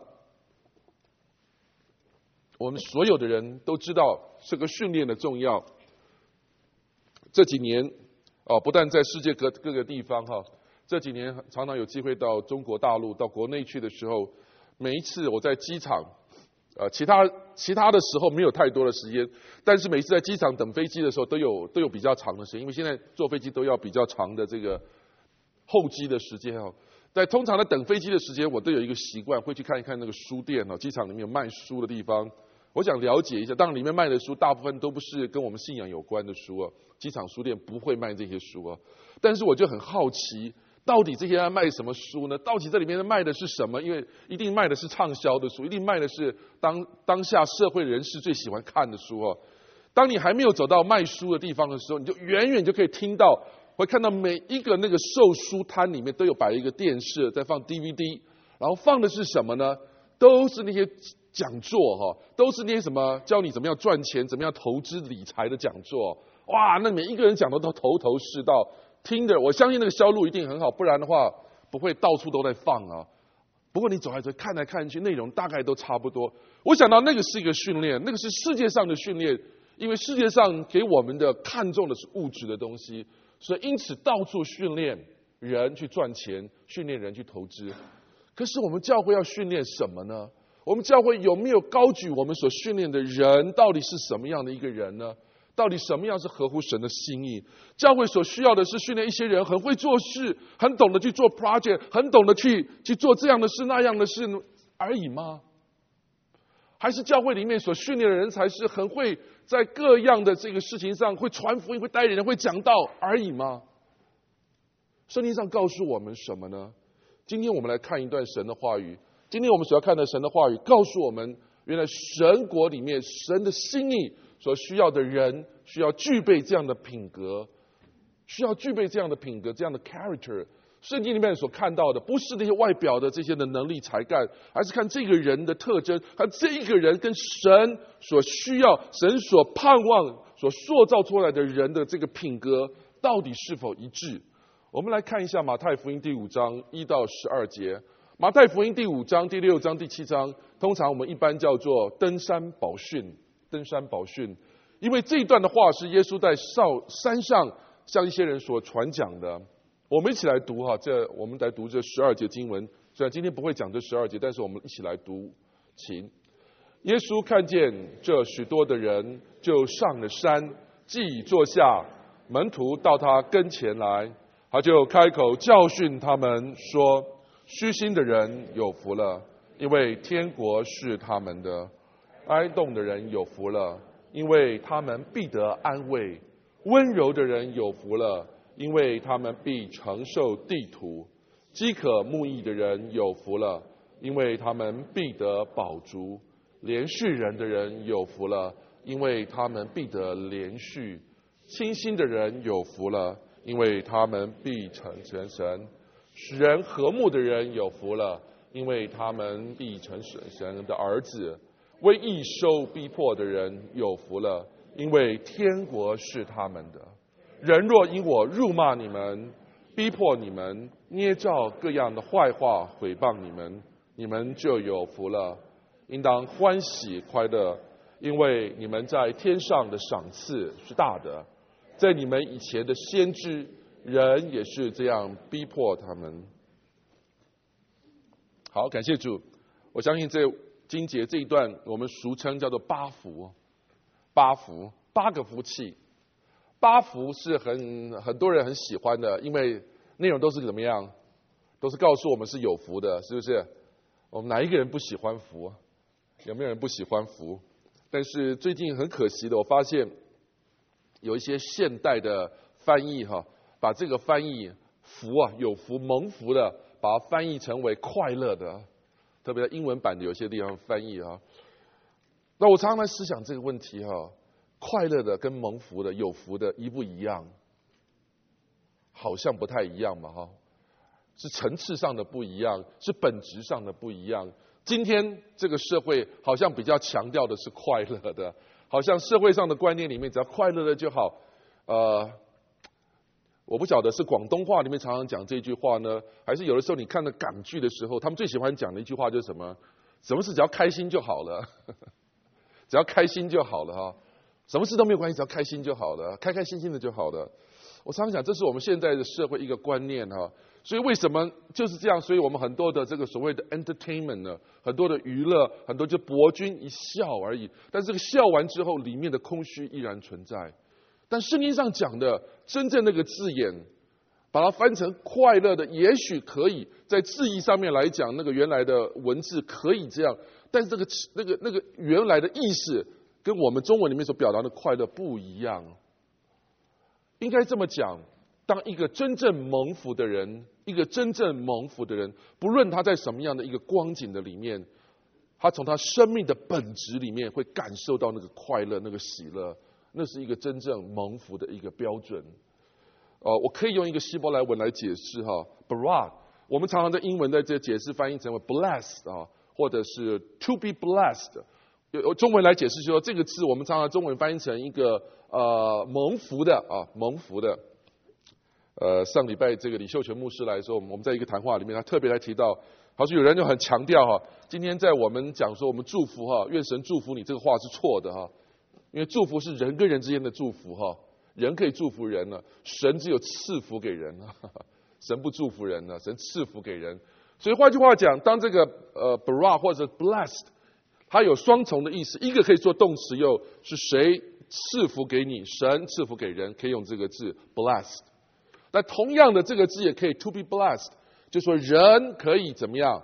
我们所有的人都知道这个训练的重要。这几年不但在世界各个地方这几年常常有机会到中国大陆、到国内去的时候，每一次我在机场，其他的时候没有太多的时间，但是每次在机场等飞机的时候都有比较长的时间，因为现在坐飞机都要比较长的这个候机的时间在通常的等飞机的时间，我都有一个习惯，会去看一看那个书店机场里面有卖书的地方，我想了解一下。当然里面卖的书大部分都不是跟我们信仰有关的书机场书店不会卖这些书但是我就很好奇，到底这些人卖什么书呢？到底这里面卖的是什么？因为一定卖的是畅销的书，一定卖的是当下社会人士最喜欢看的书当你还没有走到卖书的地方的时候，你就远远就可以听到，会看到每一个那个售书摊里面都有摆一个电视在放 DVD， 然后放的是什么呢？都是那些讲座都是那些什么教你怎么样赚钱、怎么样投资理财的讲座。哇，那每一个人讲的都头头是道，听的我相信那个销路一定很好，不然的话不会到处都在放不过你走来走看来看去，内容大概都差不多。我想到那个是一个训练，那个是世界上的训练，因为世界上给我们的看重的是物质的东西，所以因此到处训练人去赚钱，训练人去投资。可是我们教会要训练什么呢？我们教会有没有高举我们所训练的人到底是什么样的一个人呢？到底什么样是合乎神的心意？教会所需要的是训练一些人很会做事，很懂得去做 project， 很懂得去做这样的事那样的事而已吗？还是教会里面所训练的人才是很会在各样的这个事情上会传福音、会带人、会讲道而已吗？圣经上告诉我们什么呢？今天我们来看一段神的话语。今天我们所要看的神的话语告诉我们，原来神国里面神的心意所需要的人，需要具备这样的品格，需要具备这样的品格，这样的 character。圣经里面所看到的不是那些外表的这些的能力才干，而是看这个人的特征，看这一个人跟神所需要、神所盼望、所塑造出来的人的这个品格到底是否一致。我们来看一下马太福音第5章1到12节。马太福音第5章、第6章、第7章，通常我们一般叫做登山宝训。登山宝训，因为这一段的话是耶稣在山上向一些人所传讲的。我们一起来读我们来读这12节经文。虽然今天不会讲这12节，但是我们一起来读。请。耶稣看见这许多的人，就上了山，既坐下，门徒到他跟前来，他就开口教训他们说：虚心的人有福了，因为天国是他们的；哀恸的人有福了，因为他们必得安慰；温柔的人有福了，因为他们必承受地土；饥渴慕义的人有福了，因为他们必得饱足；连续人的人有福了，因为他们必得连续；清心的人有福了，因为他们必成神；使人和睦的人有福了，因为他们必成神的儿子；为义受逼迫的人有福了，因为天国是他们的。人若因我辱骂你们，逼迫你们，捏造各样的坏话毁谤你们，你们就有福了。应当欢喜快乐，因为你们在天上的赏赐是大的。在你们以前的先知人也是这样逼迫他们。好，感谢主。我相信这经节这一段，我们俗称叫做八福，八福，八个福气。八福是很多人很喜欢的，因为内容都是怎么样？都是告诉我们是有福的，是不是？我们哪一个人不喜欢福？有没有人不喜欢福？但是最近很可惜的，我发现有一些现代的翻译把这个翻译福有福蒙福的，把它翻译成为快乐的，特别在英文版的有些地方翻译那我常常在思想这个问题快乐的跟蒙福的有福的一不一样？好像不太一样嘛是层次上的不一样，是本质上的不一样。今天这个社会好像比较强调的是快乐的，好像社会上的观念里面只要快乐的就好。我不晓得是广东话里面常常讲这句话呢，还是有的时候你看的港剧的时候，他们最喜欢讲的一句话就是什么？什么事只要开心就好了，只要开心就好了什么事都没有关系，只要开心就好了，开开心心的就好了。我常常讲，这是我们现在的社会一个观念所以为什么就是这样？所以我们很多的这个所谓的 entertainment 呢，很多的娱乐，很多就博君一笑而已。但是这个笑完之后，里面的空虚依然存在。但圣经上讲的真正那个字眼，把它翻成快乐的，也许可以在字义上面来讲，那个原来的文字可以这样，但是这个那个原来的意思跟我们中文里面所表达的快乐不一样。应该这么讲，当一个真正蒙福的人，不论他在什么样的一个光景的里面，他从他生命的本质里面会感受到那个快乐，那个喜乐，那是一个真正蒙福的一个标准。我可以用一个希伯来文来解释barak， 我们常常在英文在这解释翻译成为 blessed 或者是 to be blessed。有中文来解释说，这个字我们常常中文翻译成一个蒙福的蒙福的。上礼拜这个李秀全牧师来说，我们在一个谈话里面，他特别来提到，好像有人就很强调今天在我们讲说我们祝福愿神祝福你，这个话是错的因为祝福是人跟人之间的祝福人可以祝福人了，神只有赐福给人神不祝福人了，神赐福给人。所以换句话讲，当这个barak 或者 blessed， 它有双重的意思，一个可以做动词，又是谁赐福给你，神赐福给人，可以用这个字 blessed。那同样的这个字也可以 to be blessed， 就说人可以怎么样？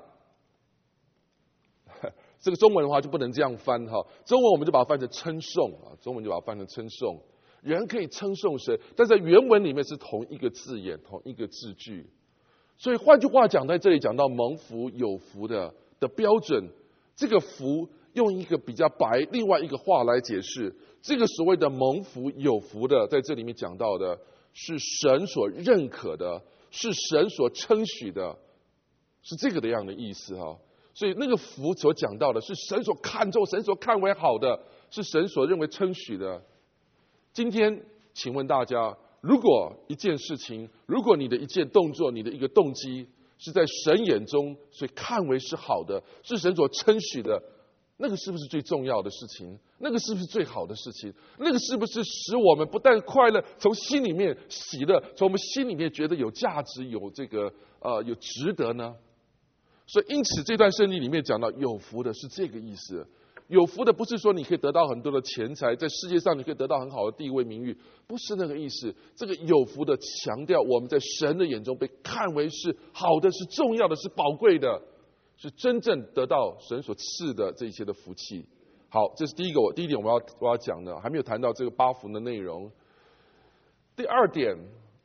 这个中文的话就不能这样翻中文我们就把它翻成称颂中文就把它翻成称颂。人可以称颂神，但在原文里面是同一个字眼，同一个字句。所以换句话讲，在这里讲到蒙福有福的标准，这个福用一个比较白另外一个话来解释，这个所谓的蒙福有福的，在这里面讲到的是神所认可的，是神所称许的，是这个的样的意思所以那个福所讲到的是神所看重、神所看为好的，是神所认为称许的。今天请问大家，如果一件事情，如果你的一件动作，你的一个动机是在神眼中所以看为是好的，是神所称许的，那个是不是最重要的事情？那个是不是最好的事情？那个是不是使我们不但快乐，从心里面喜乐，从我们心里面觉得有价值，有这个有值得呢？所以因此这段圣经里面讲到有福的是这个意思。有福的不是说你可以得到很多的钱财，在世界上你可以得到很好的地位名誉，不是那个意思。这个有福的强调我们在神的眼中被看为是好的，是重要的，是宝贵的，是真正得到神所赐的这些的福气。好，这是第一点我要讲的，还没有谈到这个八福的内容。第二点，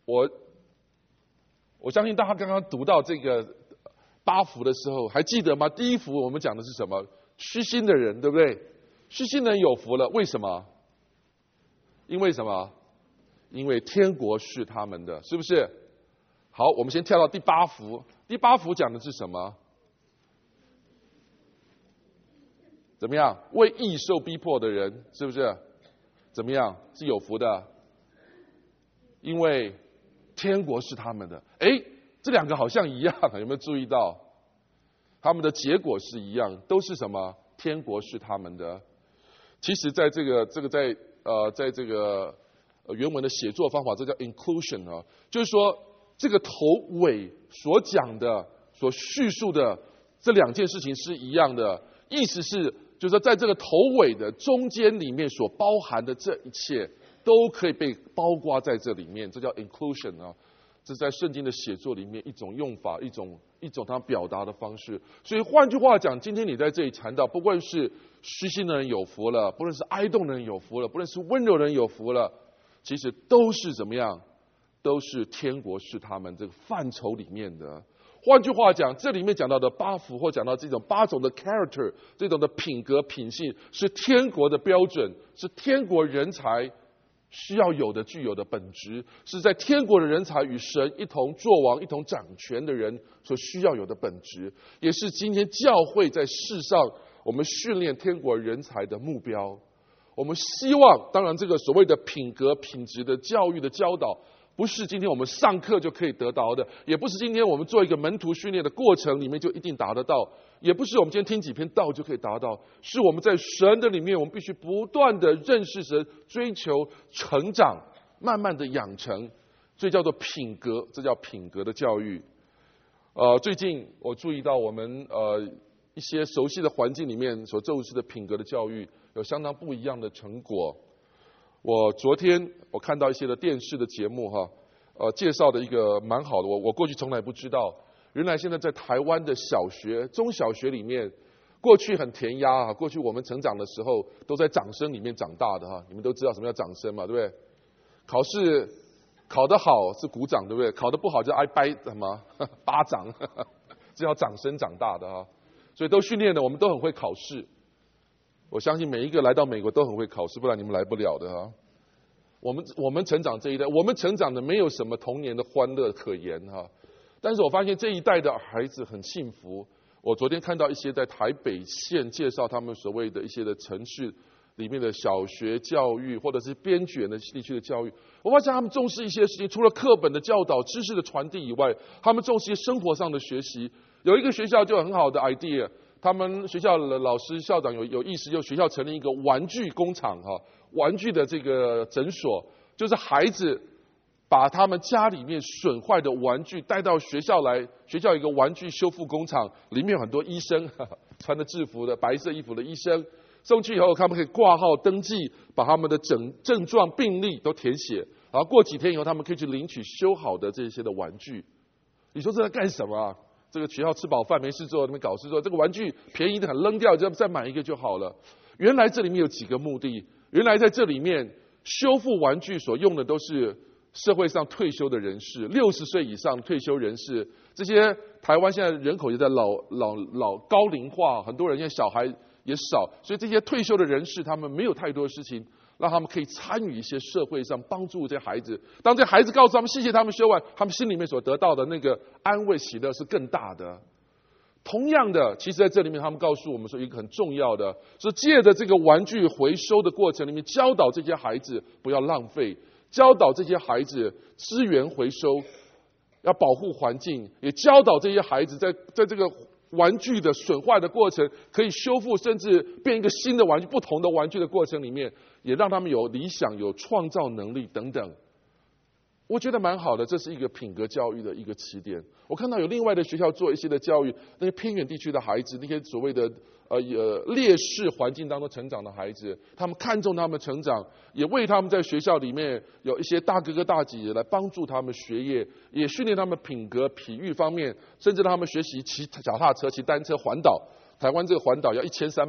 我相信大家刚刚读到这个八福的时候还记得吗？第一福我们讲的是什么？虚心的人，对不对？虚心的人有福了，为什么？因为什么？因为天国是他们的，是不是？好，我们先跳到第八福。第八福讲的是什么？怎么样？为义受逼迫的人，是不是？怎么样？是有福的，因为天国是他们的。这两个好像一样，有没有注意到？他们的结果是一样，都是什么？天国是他们的。其实在这个原文的写作方法，这叫 inclusion 啊，就是说这个头尾所讲的、所叙述的这两件事情是一样的，意思是就是说在这个头尾的中间里面所包含的这一切都可以被包括在这里面，这叫 inclusion 啊。这在圣经的写作里面一种用法，一种他表达的方式。所以换句话讲，今天你在这里谈到，不论是虚心的人有福了，不论是哀动的人有福了，不论是温柔的人有福了，其实都是怎么样？都是天国是他们这个范畴里面的。换句话讲，这里面讲到的八福或讲到这种8种的 character， 这种的品格品性，是天国的标准，是天国人才需要有的、具有的本质，是在天国的人才与神一同作王、一同掌权的人所需要有的本质，也是今天教会在世上我们训练天国人才的目标。我们希望，当然这个所谓的品格品质的教育的教导，不是今天我们上课就可以得到的，也不是今天我们做一个门徒训练的过程里面就一定达得到，也不是我们今天听几篇道就可以达到，是我们在神的里面，我们必须不断的认识神，追求成长，慢慢的养成，这叫做品格，这叫品格的教育。最近我注意到我们一些熟悉的环境里面所重视的品格的教育，有相当不一样的成果。昨天我看到一些的电视的节目介绍的一个蛮好的，我过去从来不知道，原来现在在台湾的小学、中小学里面，过去很填鸭过去我们成长的时候都在掌声里面长大的你们都知道什么叫掌声嘛，对不对？考试考得好是鼓掌，对不对？考得不好就挨什么巴掌，这叫掌声长大的所以都训练的，我们都很会考试。我相信每一个来到美国都很会考试，不然你们来不了的我们成长这一代，我们成长的没有什么童年的欢乐可言但是我发现这一代的孩子很幸福。我昨天看到一些在台北县介绍他们所谓的一些的城市里面的小学教育，或者是边远的地区的教育，我发现他们重视一些事情，除了课本的教导、知识的传递以外，他们重视一些生活上的学习。有一个学校就有很好的 idea， 他们学校的老师校长有意识，就学校成立一个玩具工厂玩具的这个诊所，就是孩子把他们家里面损坏的玩具带到学校来，学校有一个玩具修复工厂，里面有很多医生穿着制服的白色衣服的医生，送去以后他们可以挂号登记，把他们的症状病历都填写，然后过几天以后他们可以去领取修好的这些的玩具。你说这在干什么这个学校吃饱饭没事做，那边搞事做，这个玩具便宜的很，扔掉就再买一个就好了。原来这里面有几个目的，原来在这里面修复玩具所用的都是社会上退休的人士，60岁以上退休人士，这些台湾现在人口也在老高龄化，很多人现在小孩也少，所以这些退休的人士他们没有太多的事情，让他们可以参与一些社会上帮助这些孩子。当这孩子告诉他们谢谢他们修完，他们心里面所得到的那个安慰喜乐是更大的。同样的，其实在这里面他们告诉我们说一个很重要的，是借着这个玩具回收的过程里面，教导这些孩子不要浪费，教导这些孩子资源回收，要保护环境，也教导这些孩子在这个玩具的损坏的过程可以修复，甚至变一个新的玩具，不同的玩具的过程里面，也让他们有理想、有创造能力等等。我觉得蛮好的，这是一个品格教育的一个起点。我看到有另外的学校做一些的教育，那些偏远地区的孩子，那些所谓的劣势环境当中成长的孩子，他们看重他们成长，也为他们在学校里面有一些大哥哥大姐姐来帮助他们学业，也训练他们品格体育方面，甚至让他们学习骑脚踏车、骑单车环岛。台湾这个环岛要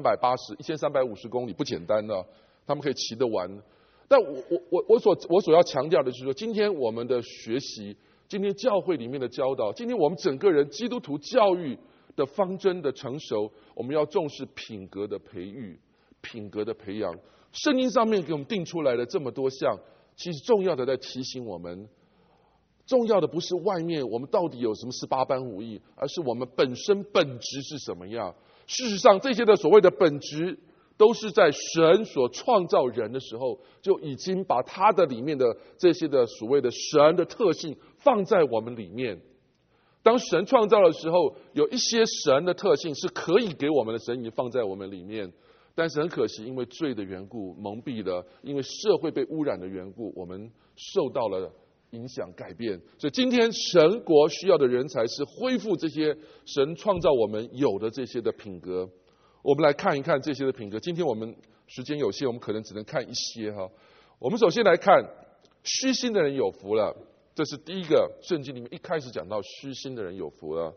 1350公里，不简单的，他们可以骑得完。但我所要强调的是说，今天我们的学习，今天教会里面的教导，今天我们整个人基督徒教育的方针的成熟，我们要重视品格的培育、品格的培养。圣经上面给我们定出来的这么多项，其实重要的在提醒我们，重要的不是外面我们到底有什么18般武艺，而是我们本身本质是什么样。事实上，这些的所谓的本质，都是在神所创造人的时候，就已经把他的里面的这些的所谓的神的特性放在我们里面。当神创造的时候，有一些神的特性是可以给我们的，神已经放在我们里面。 但是很可惜，因为罪的缘故蒙蔽了，因为社会被污染的缘故，我们受到了影响改变。所以今天神国需要的人才是恢复这些神创造我们有的这些的品格。我们来看一看这些的品格。今天我们时间有限，我们可能只能看一些哈。我们首先来看虚心的人有福了，这是第一个，圣经里面一开始讲到虚心的人有福了。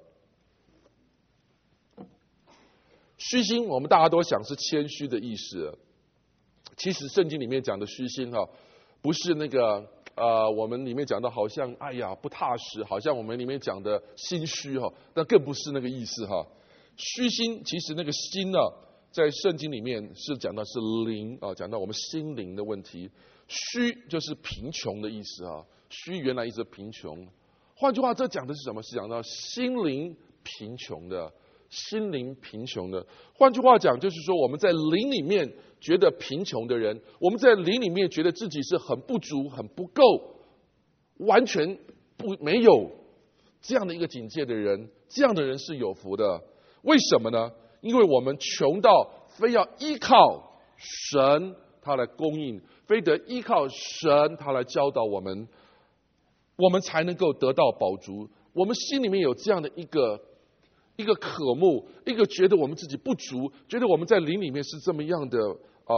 虚心我们大家都想是谦虚的意思，其实圣经里面讲的虚心哈，不是那个我们里面讲的好像哎呀不踏实，好像我们里面讲的心虚哈，但更不是那个意思哈。虚心其实那个心呢，在圣经里面是讲的是灵啊，讲到我们心灵的问题。虚就是贫穷的意思啊，虚原来意思是贫穷。换句话，这讲的是什么？是讲到心灵贫穷的。心灵贫穷的，换句话讲，就是说我们在灵里面觉得贫穷的人，我们在灵里面觉得自己是很不足、很不够、完全没有这样的一个境界的人，这样的人是有福的。为什么呢？因为我们穷到非要依靠神他来供应，非得依靠神他来教导我们，我们才能够得到饱足。我们心里面有这样的一个渴慕，一个觉得我们自己不足，觉得我们在灵里面是这么样的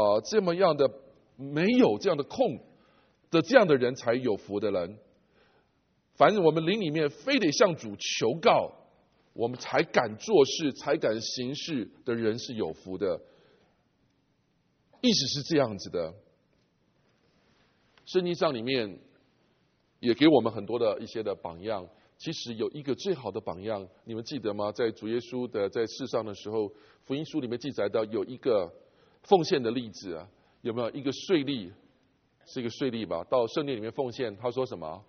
没有这样的空的这样的人才有福的人。反正我们灵里面非得向主求告，我们才敢做事，才敢行事的人是有福的。意思是这样子的。圣经上里面也给我们很多的一些的榜样。其实有一个最好的榜样，你们记得吗？在主耶稣的在世上的时候，福音书里面记载到有一个奉献的例子啊，有没有？一个税吏，是一个税吏吧？到圣殿里面奉献，他说什么？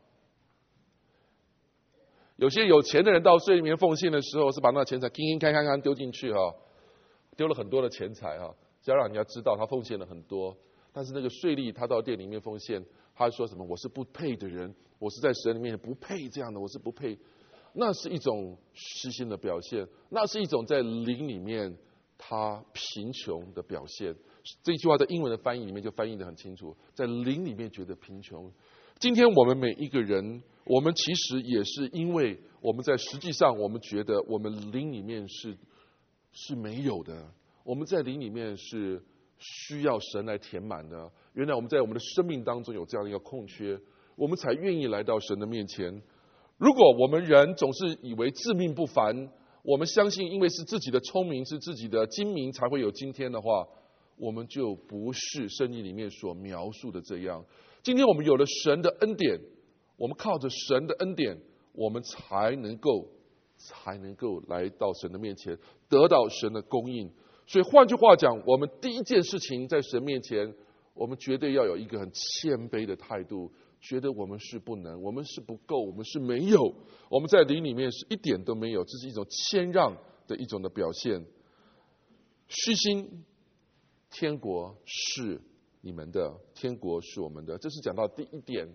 有些有钱的人到税里面奉献的时候，是把那钱财看丢进去哈，丢了很多的钱财哈，要让人家知道他奉献了很多。但是那个税吏他到店里面奉献，他说什么？我是不配的人，我是在神里面不配这样的，我是不配。那是一种虚心的表现，那是一种在灵里面他贫穷的表现。这句话在英文的翻译里面就翻译得很清楚，在灵里面觉得贫穷。今天我们每一个人，我们其实也是因为我们在实际上我们觉得我们灵里面是没有的，我们在灵里面是需要神来填满的。原来我们在我们的生命当中有这样的一个空缺，我们才愿意来到神的面前。如果我们人总是以为自命不凡，我们相信因为是自己的聪明，是自己的精明才会有今天的话，我们就不是圣经里面所描述的这样。今天我们有了神的恩典，我们靠着神的恩典，我们才能够来到神的面前，得到神的供应。所以换句话讲，我们第一件事情在神面前，我们绝对要有一个很谦卑的态度，觉得我们是不能，我们是不够，我们是没有，我们在灵里面是一点都没有，这是一种谦让的一种的表现。虚心，天国是你们的，天国是我们的，这是讲到第一点。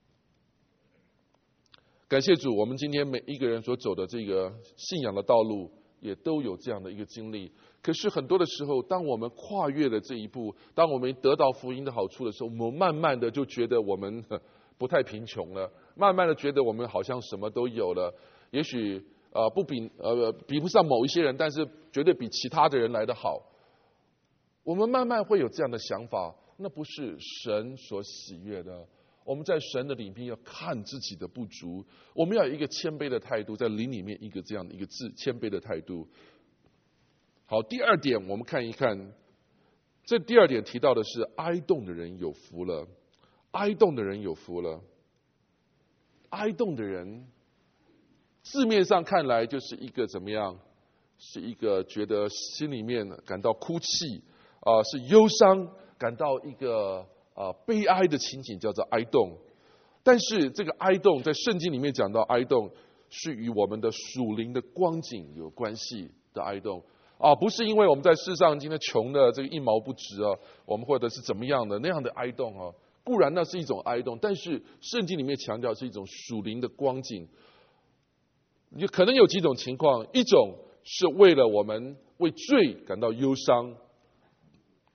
感谢主，我们今天每一个人所走的这个信仰的道路，也都有这样的一个经历。可是很多的时候，当我们跨越了这一步，当我们得到福音的好处的时候，我们慢慢的就觉得我们不太贫穷了，慢慢的觉得我们好像什么都有了。也许比不上某一些人，但是绝对比其他的人来得好。我们慢慢会有这样的想法，那不是神所喜悦的。我们在神的里面要看自己的不足，我们要有一个谦卑的态度，在灵里面一个这样的一个谦卑的态度。好，第二点我们看一看，这第二点提到的是哀恸的人有福了，哀恸的人有福了。哀恸的人字面上看来就是一个怎么样？是一个觉得心里面感到哭泣是忧伤，感到一个悲哀的情景，叫做哀恸。但是这个哀恸在圣经里面讲到哀恸是与我们的属灵的光景有关系的哀恸不是因为我们在世上今天穷的这个一毛不值我们或者是怎么样的那样的哀恸固然那是一种哀恸，但是圣经里面强调是一种属灵的光景。可能有几种情况，一种是为了我们为罪感到忧伤，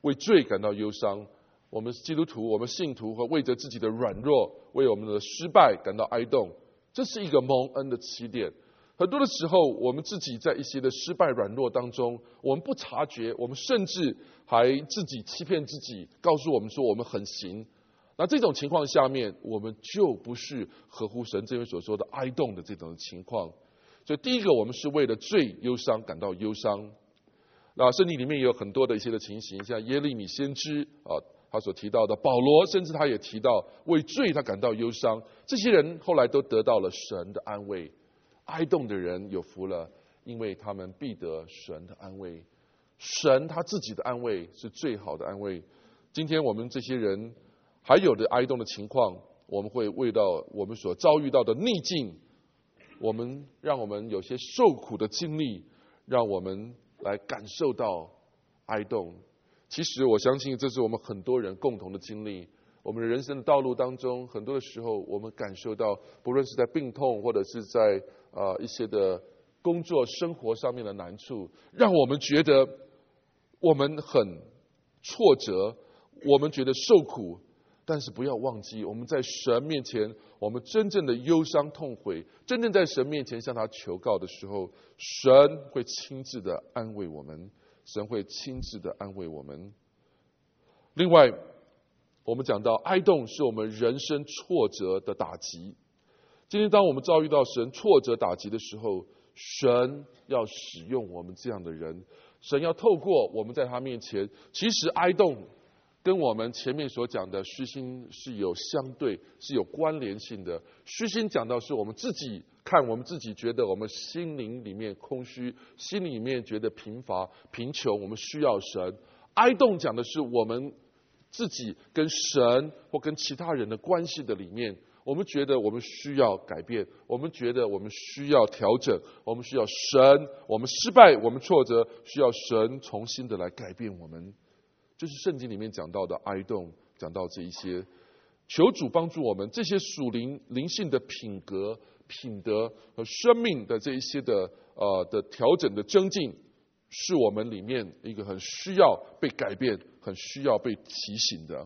为罪感到忧伤。我们基督徒，我们信徒和为着自己的软弱，为我们的失败感到哀痛，这是一个蒙恩的起点。很多的时候，我们自己在一些的失败软弱当中，我们不察觉，我们甚至还自己欺骗自己，告诉我们说我们很行。那这种情况下面，我们就不是合乎神这边所说的哀痛的这种情况。所以第一个，我们是为了罪忧伤感到忧伤。那圣经里面也有很多的一些的情形，像耶利米先知他所提到的，保罗甚至他也提到为罪他感到忧伤。这些人后来都得到了神的安慰。哀痛的人有福了，因为他们必得神的安慰。神他自己的安慰是最好的安慰。今天我们这些人还有的哀痛的情况，我们会为到我们所遭遇到的逆境，让我们有些受苦的经历，让我们来感受到哀痛。其实我相信这是我们很多人共同的经历。我们的人生的道路当中，很多的时候我们感受到，不论是在病痛或者是在一些的工作生活上面的难处，让我们觉得我们很挫折，我们觉得受苦。但是不要忘记，我们在神面前，我们真正的忧伤痛悔，真正在神面前向他求告的时候，神会亲自的安慰我们，神会亲自的安慰我们。另外，我们讲到哀痛是我们人生挫折的打击。今天当我们遭遇到神挫折打击的时候，神要使用我们这样的人，神要透过我们在他面前。其实哀痛跟我们前面所讲的虚心是有相对，是有关联性的。虚心讲到是我们自己看，我们自己觉得我们心灵里面空虚，心里面觉得贫乏贫穷，我们需要神。哀痛讲的是我们自己跟神或跟其他人的关系的里面，我们觉得我们需要改变，我们觉得我们需要调整，我们需要神，我们失败，我们挫折，需要神重新的来改变我们。就是圣经里面讲到的哀痛，讲到这一些，求主帮助我们这些属灵灵性的品格、品德和生命的这一些的调整的增进，是我们里面一个很需要被改变、很需要被提醒的。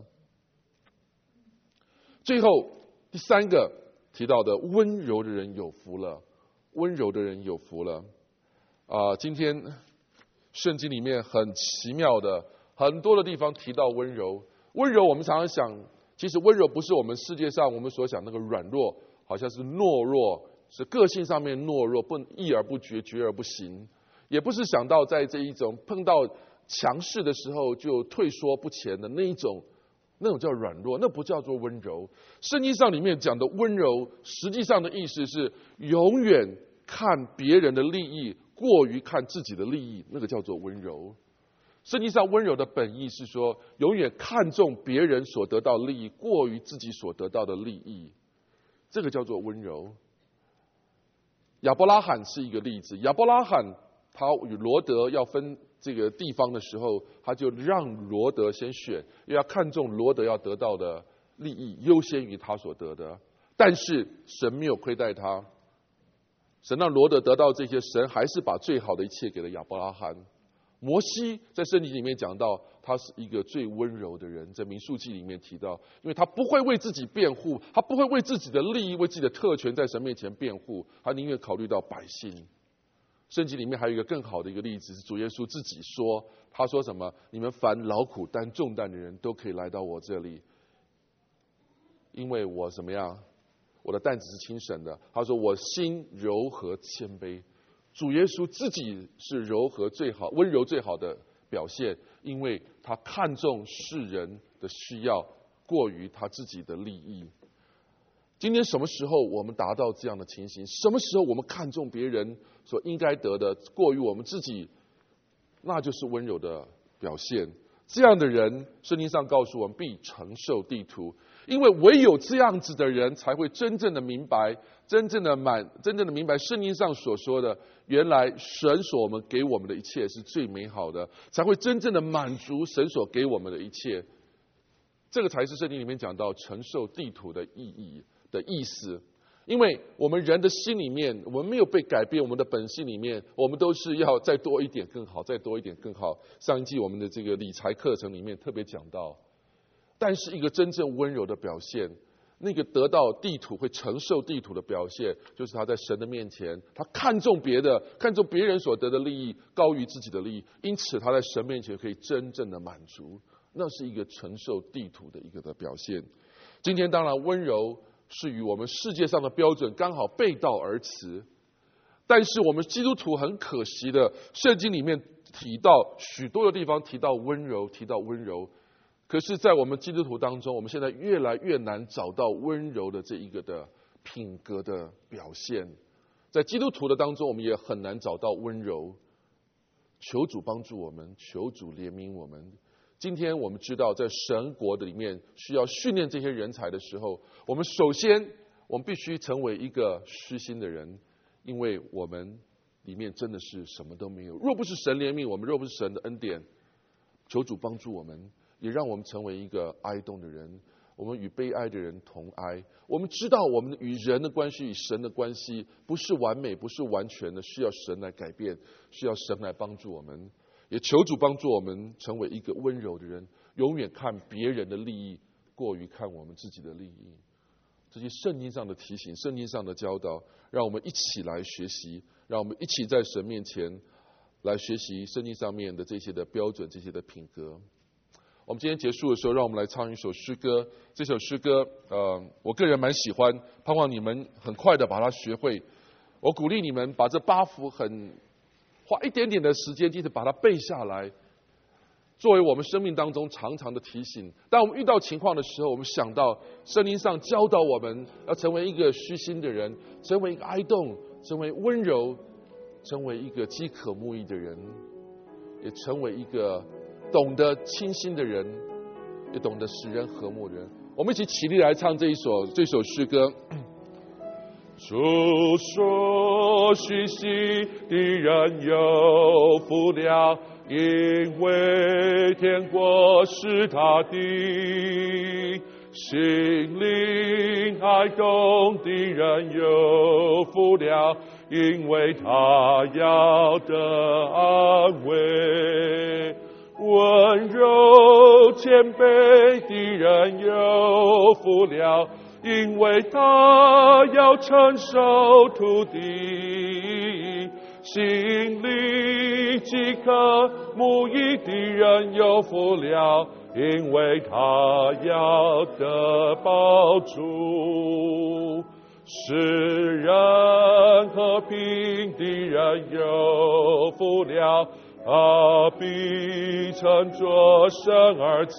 最后第三个提到的，温柔的人有福了，温柔的人有福了。今天圣经里面很奇妙的，很多的地方提到温柔。温柔我们常常想，其实温柔不是我们世界上我们所想那个软弱，好像是懦弱，是个性上面懦弱，不义而不决，决而不行。也不是想到在这一种碰到强势的时候就退缩不前的那种叫软弱，那不叫做温柔。圣经上里面讲的温柔，实际上的意思是永远看别人的利益过于看自己的利益，那个叫做温柔。圣经上温柔的本意是说，永远看重别人所得到的利益过于自己所得到的利益，这个叫做温柔。亚伯拉罕是一个例子。亚伯拉罕他与罗德要分这个地方的时候，他就让罗德先选，因为要看重罗德要得到的利益优先于他所得的。但是神没有亏待他，神让罗德得到这些，神还是把最好的一切给了亚伯拉罕。摩西在圣经里面讲到，他是一个最温柔的人，在民数记里面提到，因为他不会为自己辩护，他不会为自己的利益、为自己的特权在神面前辩护，他宁愿考虑到百姓。圣经里面还有一个更好的一个例子，是主耶稣自己说，他说什么？你们凡劳苦担重担的人都可以来到我这里，因为我怎么样？我的担子是轻省的。他说我心柔和谦卑。主耶稣自己是柔和最好、温柔最好的表现，因为他看重世人的需要过于他自己的利益。今天什么时候我们达到这样的情形？什么时候我们看重别人所应该得的过于我们自己，那就是温柔的表现。这样的人，圣经上告诉我们必承受地土，因为唯有这样子的人才会真正的明白，真正的明白圣经上所说的，原来神所我们给我们的一切是最美好的，才会真正的满足神所给我们的一切。这个才是圣经里面讲到承受地土的意义的意思。 因为我们人的心里面，我们没有被改变，我们的本性里面，我们都是要再多一点更好，再多一点更好。上一季我们的这个理财课程里面特别讲到，但是一个真正温柔的表现，那个得到地土会承受地土的表现，就是他在神的面前，他看重别人所得的利益高于自己的利益，因此他在神面前可以真正的满足，那是一个承受地土的一个的表现。今天当然温柔是与我们世界上的标准刚好背道而驰，但是我们基督徒很可惜的，圣经里面提到许多的地方提到温柔，可是在我们基督徒当中，我们现在越来越难找到温柔的这一个的品格的表现，在基督徒的当中，我们也很难找到温柔。求主帮助我们，求主怜悯我们。今天我们知道，在神国的里面需要训练这些人才的时候，我们首先我们必须成为一个虚心的人，因为我们里面真的是什么都没有。若不是神怜悯我们，若不是神的恩典，求主帮助我们，也让我们成为一个哀恸的人。我们与悲哀的人同哀。我们知道我们与人的关系与神的关系不是完美，不是完全的，需要神来改变，需要神来帮助我们。也求主帮助我们成为一个温柔的人，永远看别人的利益过于看我们自己的利益。这些圣经上的提醒，圣经上的教导，让我们一起来学习，让我们一起在神面前来学习圣经上面的这些的标准，这些的品格。我们今天结束的时候，让我们来唱一首诗歌。这首诗歌我个人蛮喜欢，盼望你们很快的把它学会。我鼓励你们把这8幅花一点点的时间，即使把它背下来，作为我们生命当中常常的提醒。当我们遇到情况的时候，我们想到圣经上教导我们要成为一个虚心的人，成为一个哀恸，成为温柔，成为一个饥渴慕义的人，也成为一个懂得倾心的人，也懂得使人和睦的人。我们一起起立来唱这首诗歌。主说虚心的人有福了，因为天国是他的；心灵哀恸的人有福了，因为他要得安慰。温柔谦卑的人有福了，因为他要承受土地。心里饥渴慕义的人有福了，因为他要得饱足。使人和平的人有福了，他必称作神儿子。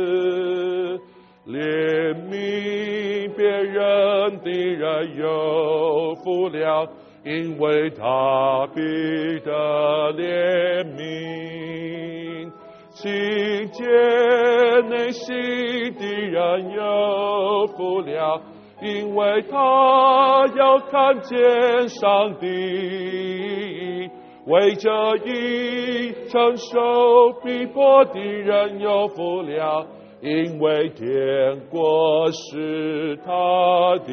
怜悯别人的人有福了，因为他必得怜悯。清洁内心的人有福了，因为他要看见上帝。为这一承受逼迫的人有福了，因为天国是他的。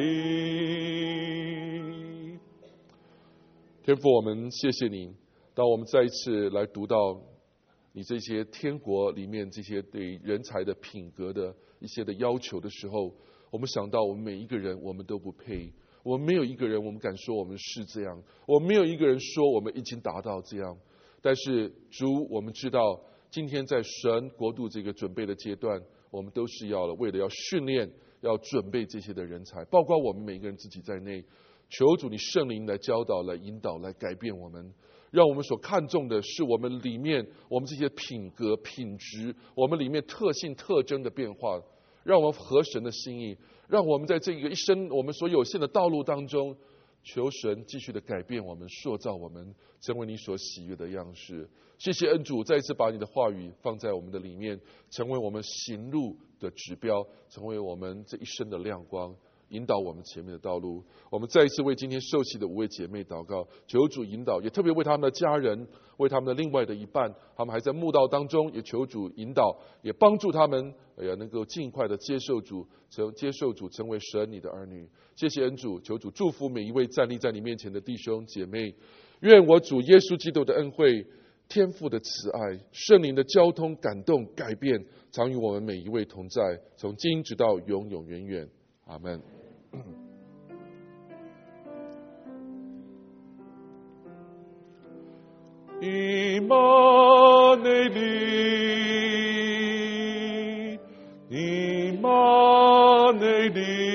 天父，我们谢谢你，当我们再一次来读到你这些天国里面这些对人才的品格的一些的要求的时候，我们想到我们每一个人我们都不配，我们没有一个人我们敢说我们是这样，我们没有一个人说我们已经达到这样。但是主，我们知道今天在神国度这个准备的阶段，我们都是为了要训练，要准备这些的人才，包括我们每一个人自己在内。求主你圣灵来教导，来引导，来改变我们，让我们所看重的是我们里面我们这些品格品质，我们里面特性特征的变化，让我们合神的心意，让我们在这个一生我们所有限的道路当中，求神继续的改变我们，塑造我们，成为你所喜悦的样式。谢谢恩主，再一次把你的话语放在我们的里面，成为我们行路的指标，成为我们这一生的亮光。 引导我们前面的道路。我们再一次为今天受洗的5位姐妹祷告，求主引导，也特别为他们的家人，为他们的另外的一半，他们还在慕道当中，也求主引导，也帮助他们也能够尽快的接受主，成为神你的儿女。谢谢恩主，求主祝福每一位站立在你面前的弟兄姐妹。愿我主耶稣基督的恩惠、天父的慈爱、圣灵的交通、感动、改变，常与我们每一位同在，从今直到永永远远。阿们。以马内利，以马内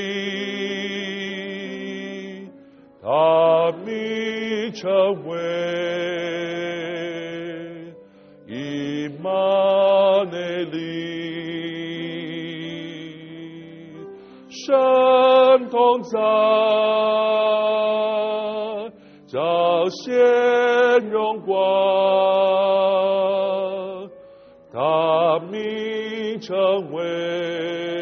利，他名称为以马内利，神同在，彰显荣光，他名称为